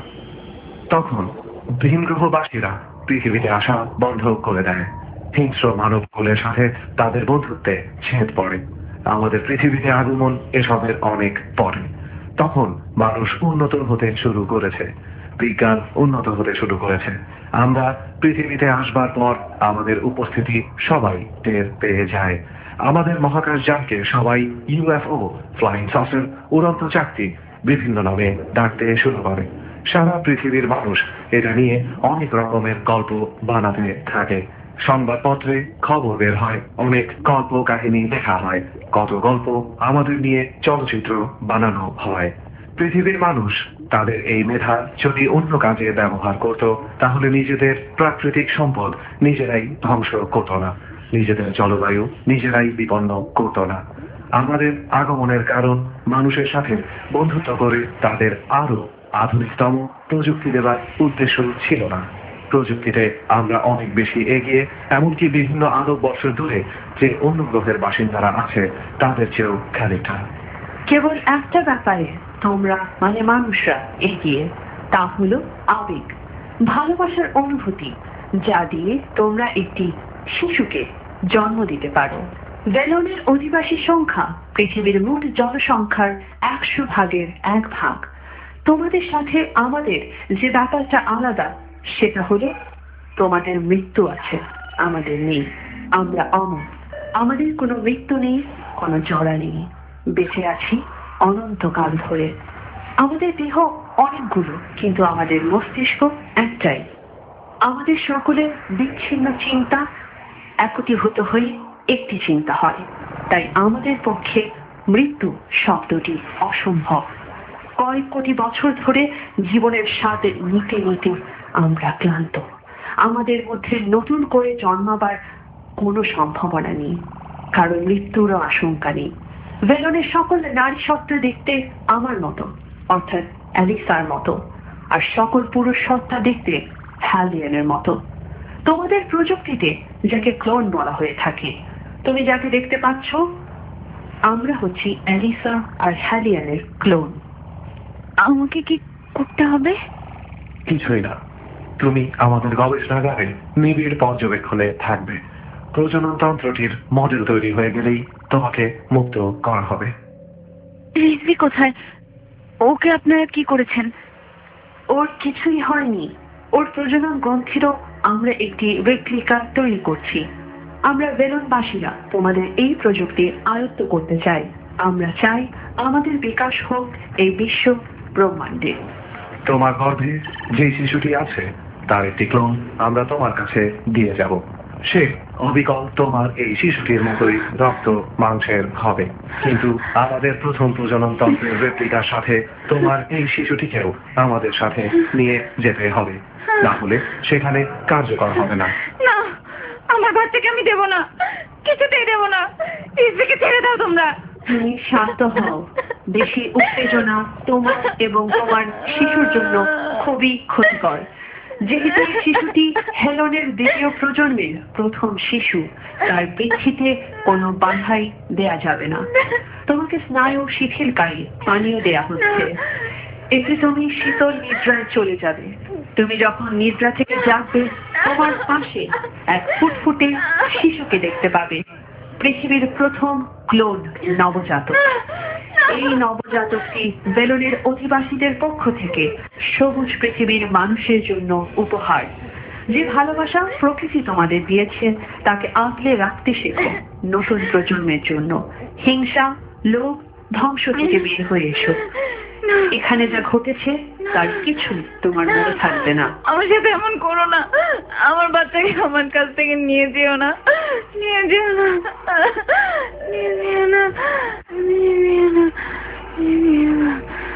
তখন ভিনগ্রহবাসীরা পৃথিবীতে আসা বন্ধ করে দেয়। হিংস্র মানব কুলের সাথে তাদের বন্ধুত্বে ছেদ পড়ে। আমাদের পৃথিবীতে আগমন এসবের অনেক পরে। তখন মানুষ উন্নত হতে শুরু করেছে, বিজ্ঞান উন্নত হতে শুরু করেছে। আমরা পৃথিবীতে আসবার পর আমাদের উপস্থিতি সবাই টের পেয়ে যায়। আমাদের মহাকাশযানকে সবাই ইউএফও, ফ্লাইং সসার, উড়ন্ত চাকতি বিভিন্ন নামে ডাকতে শুরু করে। সারা পৃথিবীর মানুষ এটা নিয়ে অনেক রকমের গল্প বানাতে থাকে। সংবাদপত্রে খবর বের হয়, অনেক গল্প কাহিনী লেখা হয়, কত গল্প আমাদের নিয়ে চলচ্চিত্র বানানো হয়। পৃথিবীর মানুষ তাদের এই মেধা যদি অন্য কাজে ব্যবহার করত তাহলে নিজেদের প্রাকৃতিক সম্পদ নিজেরাই ধ্বংস করত না, নিজেদের জলবায়ু নিজেরাই বিপন্ন করত না। আমাদের আগমনের কারণ মানুষের সাথে বন্ধুত্ব করে তাদের আরো আধুনিকতম প্রযুক্তি দেওয়ার উদ্দেশ্য ছিল না। প্রযুক্তিতে আমরা অনেক বেশি এগিয়ে, এমনকি বিভিন্ন আরব বছর দূরে যে অন্য গ্রহের বাসিন্দারা আছে তাদের চেয়েও খানিকটা। কেবল একটা ব্যাপারে তোমরা মানে মানুষরা এগিয়ে, তা হলো আবেগ, ভালোবাসার অনুভূতি, যা দিয়ে তোমরা একটি শিশুকে জন্ম দিতে পারো। ভেলনের অধিবাসী সংখ্যা পৃথিবীর মোট জনসংখ্যার 100 ভাগের 1 ভাগ। তোমাদের সাথে আমাদের যে ব্যাপারটা আলাদা সেটা হলো তোমাদের মৃত্যু আছে, আমাদের নেই। আমরা অমর, আমাদের কোনো মৃত্যু নেই, কোনো জরা নেই। বেঁচে আছি অনন্তকাল ধরে। আমাদের দেহ অনেকগুলো, কিন্তু আমাদের মস্তিষ্ক একটাই। আমাদের সকলের বিচ্ছিন্ন চিন্তা একীভূত হয়ে একটি চিন্তা হয়। তাই আমাদের পক্ষে মৃত্যু শব্দটি অসম্ভব। কয়েক কোটি বছর ধরে জীবনের স্বাদ নিতে নিতে আমরা ক্লান্ত। আমাদের মধ্যে নতুন করে জন্মাবার কোনো সম্ভাবনা নেই, কারণ মৃত্যুরও আশঙ্কা নেই। ভেলনের সকল নারী সত্তা দেখতে আমার মতো, অর্থাৎ অ্যালিসার মতো, আর সকল পুরুষ সত্তা দেখতে হ্যালিয়ানের মতো। তোমাদের প্রযুক্তিতে যাকে ক্লোন বলা হয়ে থাকে, তুমি যাকে দেখতে পাচ্ছ, আমরা হচ্ছি অ্যালিসা আর হ্যালিয়ানের ক্লোন। আমাকে কি করতে হবে? কিছুই না, তুমি আমাদের গবেষণাগারে নিবিড় পর্যবেক্ষণে থাকবে। প্রজনন তন্ত্রটির মডেল তৈরি হয়ে গেলেই তোমাকে মুক্ত করা হবে। রিজভি কোথায়? ওকে আপনারা কি করেছেন? ওর কিছুই হয়নি। ওর প্রজনন গ্রন্থিরও আমরা একটি রেপ্লিকা তৈরি করছি। আমরা ভেলনবাসীরা তোমাদের এই প্রযুক্তি আয়ত্ত করতে চাই। আমরা চাই আমাদের বিকাশ হোক এই বিশ্ব ব্রহ্মাণ্ডে। তোমার গর্ভে যে শিশুটি আছে তার একটি ক্লোন আমরা তোমার কাছে দিয়ে যাব। সে অবিকল তোমার এই শিশুটির মতোই রক্ত মাংসের হবে, কিন্তু আমাদের প্রথম প্রজনন তন্ত্রের রেপ্লিকার সাথে তোমার এই শিশুটিকেও আমাদের সাথে নিয়ে যেতে হবে, না হলে সেখানে কার্যকর হবে না। না, আমার বাচ্চাকে আমি দেব না, কিছুতেই দেব না। রিজভিকে ছেড়ে দাও তোমরা। তুমি শান্ত হও। বেশি উত্তেজনা তোমার এবং তোমার শিশুর জন্য খুবই ক্ষতিকর। যেহেতু এই শিশুটি হেলনের দ্বিতীয় প্রজন্মের প্রথম শিশু, তার বৃদ্ধিতে কোনো বাধাই দেয়া যাবে না। তোমাকে স্নায়ু শিথিলকারী পানীয় দেয়া হচ্ছে। এতে তুমি শীতল নিদ্রায় চলে যাবে। তুমি যখন নিদ্রা থেকে জাগবে, তোমার পাশে এক ফুটফুটে শিশুকে দেখতে পাবে, পৃথিবীর প্রথম ক্লোন নবজাতক। এই নবজাতকটি বেলুনের অধিবাসীদের পক্ষ থেকে সবুজ পৃথিবীর মানুষের জন্য উপহার। যে ভালোবাসা প্রকৃতি তোমাদের দিয়েছে তাকে আগলে রাখতে শেখো। নতুন প্রজন্মের জন্য হিংসা, লোভ, ধ্বংস থেকে বের হয়ে এসো। এখানে যা ঘটেছে তার কিছু তোমার মনে থাকবে না। আমার সাথে এমন করো না, আমার বাচ্চাকে আমার কাছ থেকে নিয়ে যেও না, নিয়ে যেও না, নিয়ে যেও না, নিয়ে যেও না, নিয়ে যেও না।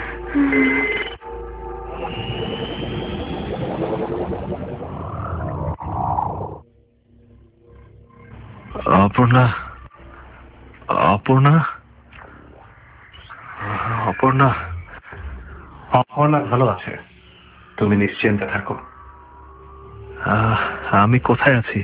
অপর্ণা, অপর্ণা, অপর্ণা। অপর্ণা ভালো আছে, তুমি নিশ্চিন্তে থাকো। আমি কোথায় আছি?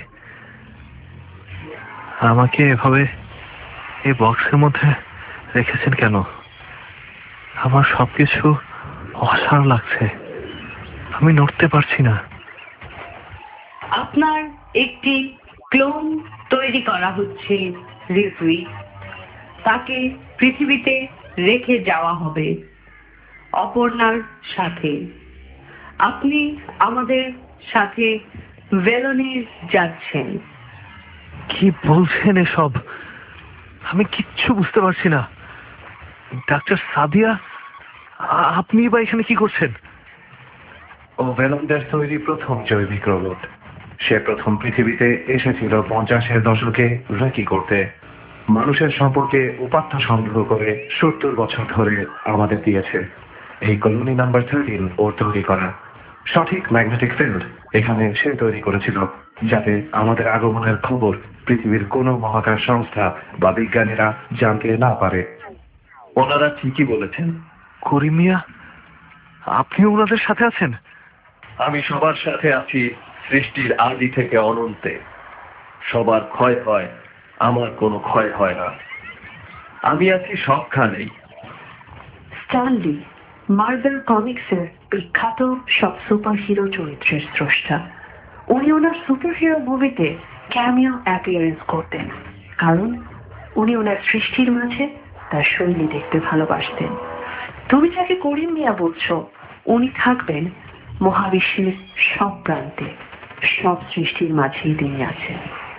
আমাকে এভাবে এই বক্সের মধ্যে রেখেছেন কেন? আমার সবকিছু অসাড় লাগছে, আমি নড়তে পারছি না। আপনার একটি ক্লোন তৈরি করা হচ্ছে রিজভি। তাকে পৃথিবীতে রেখে যাওয়া হবে অপর্ণার সাথে। আপনি আমাদের সাথে ভেলোনে যাচ্ছেন। কি বলছেন এসব? আমি কিচ্ছু বুঝতে পারছি না। ডাক্তার সাদিয়া, আপনি বা এখানে কি করছেন? ও ভেলনদের তৈরি প্রথম জৈবিক রোবট। সে প্রথম পৃথিবীতে এসেছিল 50-এর দশকে রেকি করতে। মানুষের সম্পর্কে উপাত্ত সংগ্রহ করে 70 বছর ধরে আমাদের দিয়েছে। এই কলোনি নাম্বার 13 ওর তৈরি করা। সঠিক ম্যাগনেটিক ফিল্ড এখানে সে তৈরি করেছিল, যাতে আমাদের আগমনের খবর পৃথিবীর কোনো মহাকাশ সংস্থা বা বিজ্ঞানীরা জানতে না পারে। ওনারা ঠিকই বলেছেন। করিম মিয়া, আপনি ওনাদের সাথে আছেন? আমি সবার সাথে আছি সৃষ্টির আদি থেকে অনন্তে। সবার ক্ষয় হয়, আমার কোনো ক্ষয় হয় না। আমি আছি সবখানেই। স্ট্যানলি মার্বেল কমিক্সের বিখ্যাত সব সুপার হিরো চরিত্রের স্রষ্টা। উনি ওনার সুপার হিরো মুভিতে ক্যামিও অ্যাপিয়ারেন্স করতেন, কারণ উনি ওনার সৃষ্টির মাঝে তার শৈলী দেখতে ভালোবাসতেন। তুমি যাকে করিম মিয়া বলছো, উনি থাকবেন মহাবিশ্বের সব প্রান্তে, সব সৃষ্টির মাঝেই তিনি আছেন।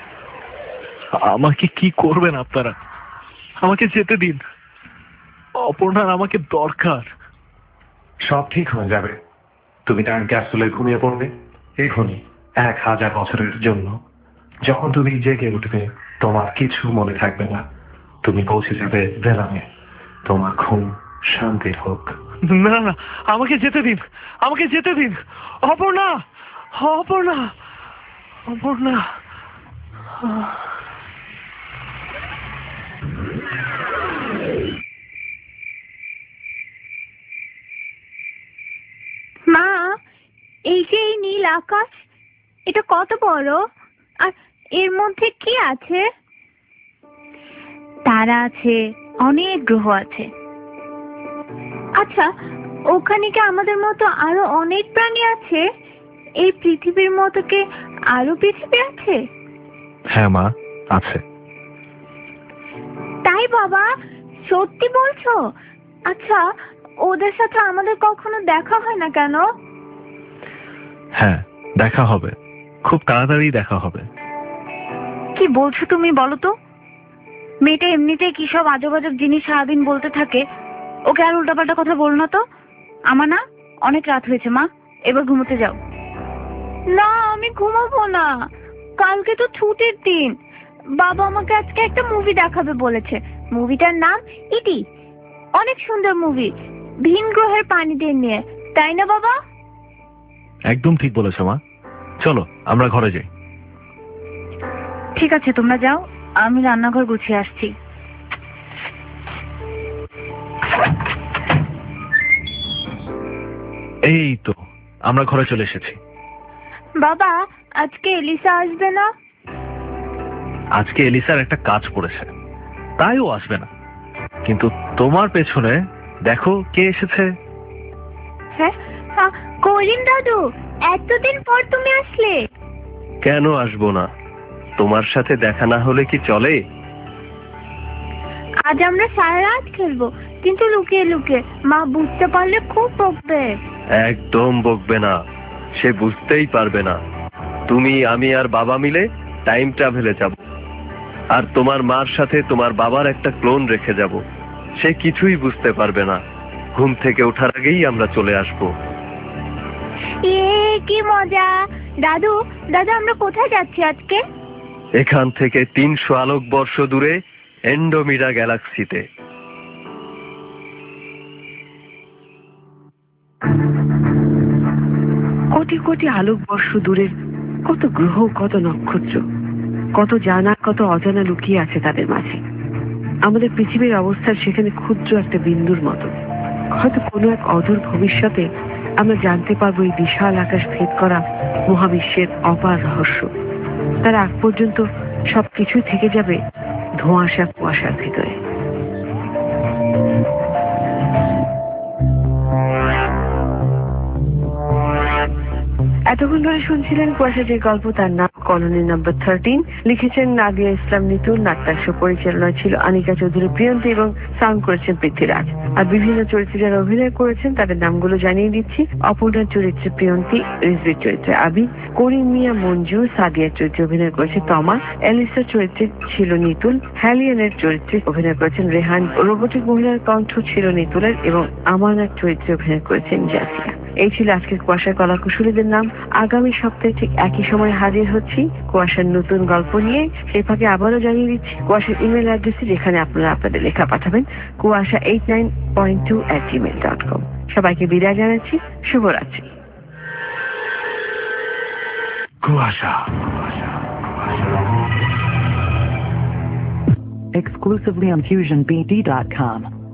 আমাকে কি করবেন আপনারা? আমাকে যেতে দিন। অপর্ণার আমাকে দরকার। সব ঠিক হয়ে যাবে। তুমি টাইম ক্যাপসুলে ঘুমিয়ে পড়বে এখনই 1000 বছরের জন্য। যখন তুমি জেগে উঠবে তোমার কিছু মনে থাকবে না। তুমি পৌঁছে যাবে ভেলনে। তোমার ঘুম শান্তির হোক। না না, আমাকে যেতে দিন, আমাকে যেতে দিন। অপর্ণা, অপর্ণা, অপর্ণা। মা, এই যে এই নীল আকাশ, এটা কত বড়, আর এর মধ্যে কি আছে? তারা আছে, অনেক গ্রহ আছে। আচ্ছা, ওখানে কি আমাদের মতো আরো অনেক প্রাণী আছে? এই পৃথিবীর মতো কি আরো পৃথিবী আছে? হ্যাঁ মা, আছে। তাই বাবা, সত্যি বলছো? আচ্ছা, ওদের সাথে আমাদের কখনো দেখা হয় না কেন? হ্যাঁ, দেখা হবে, খুব তাড়াতাড়ি দেখা হবে। কি বলছো তুমি, বলো তো? মেয়েটা এমনিতেই কি সব আজব আজব জিনিস সারাদিন বলতে থাকে, ওকে আর উল্টাপাল্টা কথা বল না তো। আমার না অনেক রাত হয়েছে মা, এবার ঘুমোতে যাও। না, আমি ঘুমাবো না, কালকে তো ছুটির দিন। বাবা আমাকে আজকে একটা মুভি দেখাবে বলেছে। মুভিটার নাম ইটি। অনেক সুন্দর মুভি, ভিন গ্রহের প্রাণীদের নিয়ে, তাই না বাবা? একদম ঠিক বলেছো মা। চলো আমরা ঘরে যাই। ঠিক আছে, তোমরা যাও, আমি রান্নাঘর গুছিয়ে আসছি। এই তো আমরা ঘরে চলে এসেছি। বাবা, আজকে এলিসা আসবে না? আজকে এলিসার একটা কাজ পড়েছে, তাই ও আসবে না। কিন্তু তোমার পেছনে দেখো কে এসেছে। হ্যাঁ, করিম দাদু, এতদিন পর তুমি আসলে। কেন আসবো না? তোমার সাথে দেখা না হলে কি চলে? আজ আমরা সারা রাত খেলবো, কিন্তু লুকিয়ে লুকিয়ে, মা বুঝতে পারলে খুব বকবে। একদম বকবে না, সে বুঝতেই পারবে না। তুমি, আমি আর বাবা মিলে টাইম ট্রাভেলে যাব, আর তোমার মার সাথে তোমার বাবার একটা ক্লোন রেখে যাব। সে কিছুই বুঝতে পারবে না। ঘুম থেকে ওঠার আগেই আমরা চলে আসব। কি মজা! দাদু, দাদু, আমরা কোথায় যাচ্ছি আজকে? এখান থেকে 300 আলোকবর্ষ দূরে এন্ডোমিডা গ্যালাক্সিতে। কোটি কোটি আলোকবর্ষ দূরের কত গ্রহ, কত নক্ষত্র, কত জানা, কত অজানা লুকিয়ে আছে তাদের মাঝে। আমাদের পৃথিবীর অবস্থা সেখানে ক্ষুদ্র একটা বিন্দুর মতো। হয়তো কোনো এক অদূর ভবিষ্যতে আমরা জানতে পারবো এই বিশাল আকাশ ভেদ করা মহাবিশ্বের অপার রহস্য। তার আগ পর্যন্ত সবকিছুই থেকে যাবে ধোঁয়াশা কুয়াশার ভিতরে। এতক্ষণ ধরে শুনছিলেন কুয়াশা যে গল্প, তার নাম কলোনি নাম্বার 13। লিখেছেন নাদিয়া ইসলাম নিতু, নাট্যাংশ পরিচালনা ছিল আনিকা চৌধুরী প্রিয়ন্তী এবং সাউন্ড করেছেন পৃথ্বীরাজ। আর বিভিন্ন চরিত্রে যারা অভিনয় করেছেন তাদের নামগুলো জানিয়ে দিচ্ছি। অপর্ণার চরিত্রে প্রিয়ন্তী, রিজভির চরিত্রে আবি, করিম মিয়া মঞ্জু, সাদিয়ার চরিত্রে অভিনয় করেছে তমা, এলিসার চরিত্রে ছিল নিতুল, হ্যালিয়ানের চরিত্রে অভিনয় করেছেন রেহান, রোবটিক মহিলার কণ্ঠ ছিল নিতুলের এবং আমানার চরিত্রে অভিনয় করেছেন জাসিয়া। এই ছিল আজকের কুয়াশার কলাকুশলীদের নাম। আগামী সপ্তাহে ঠিক একই সময় হাজির হচ্ছি কুয়াশার নতুন গল্প নিয়ে। সেই ফাঁকে আবারও জানিয়ে দিচ্ছি কুয়াশার ইমেল অ্যাড্রেসে, যেখানে আপনারা আপনাদের লেখা পাঠাবেন kuasha89.2@gmail.com। সবাইকে বিদায় জানাচ্ছি, শুভরাত্রি। কুয়াশা। Exclusively on FusionBD.com.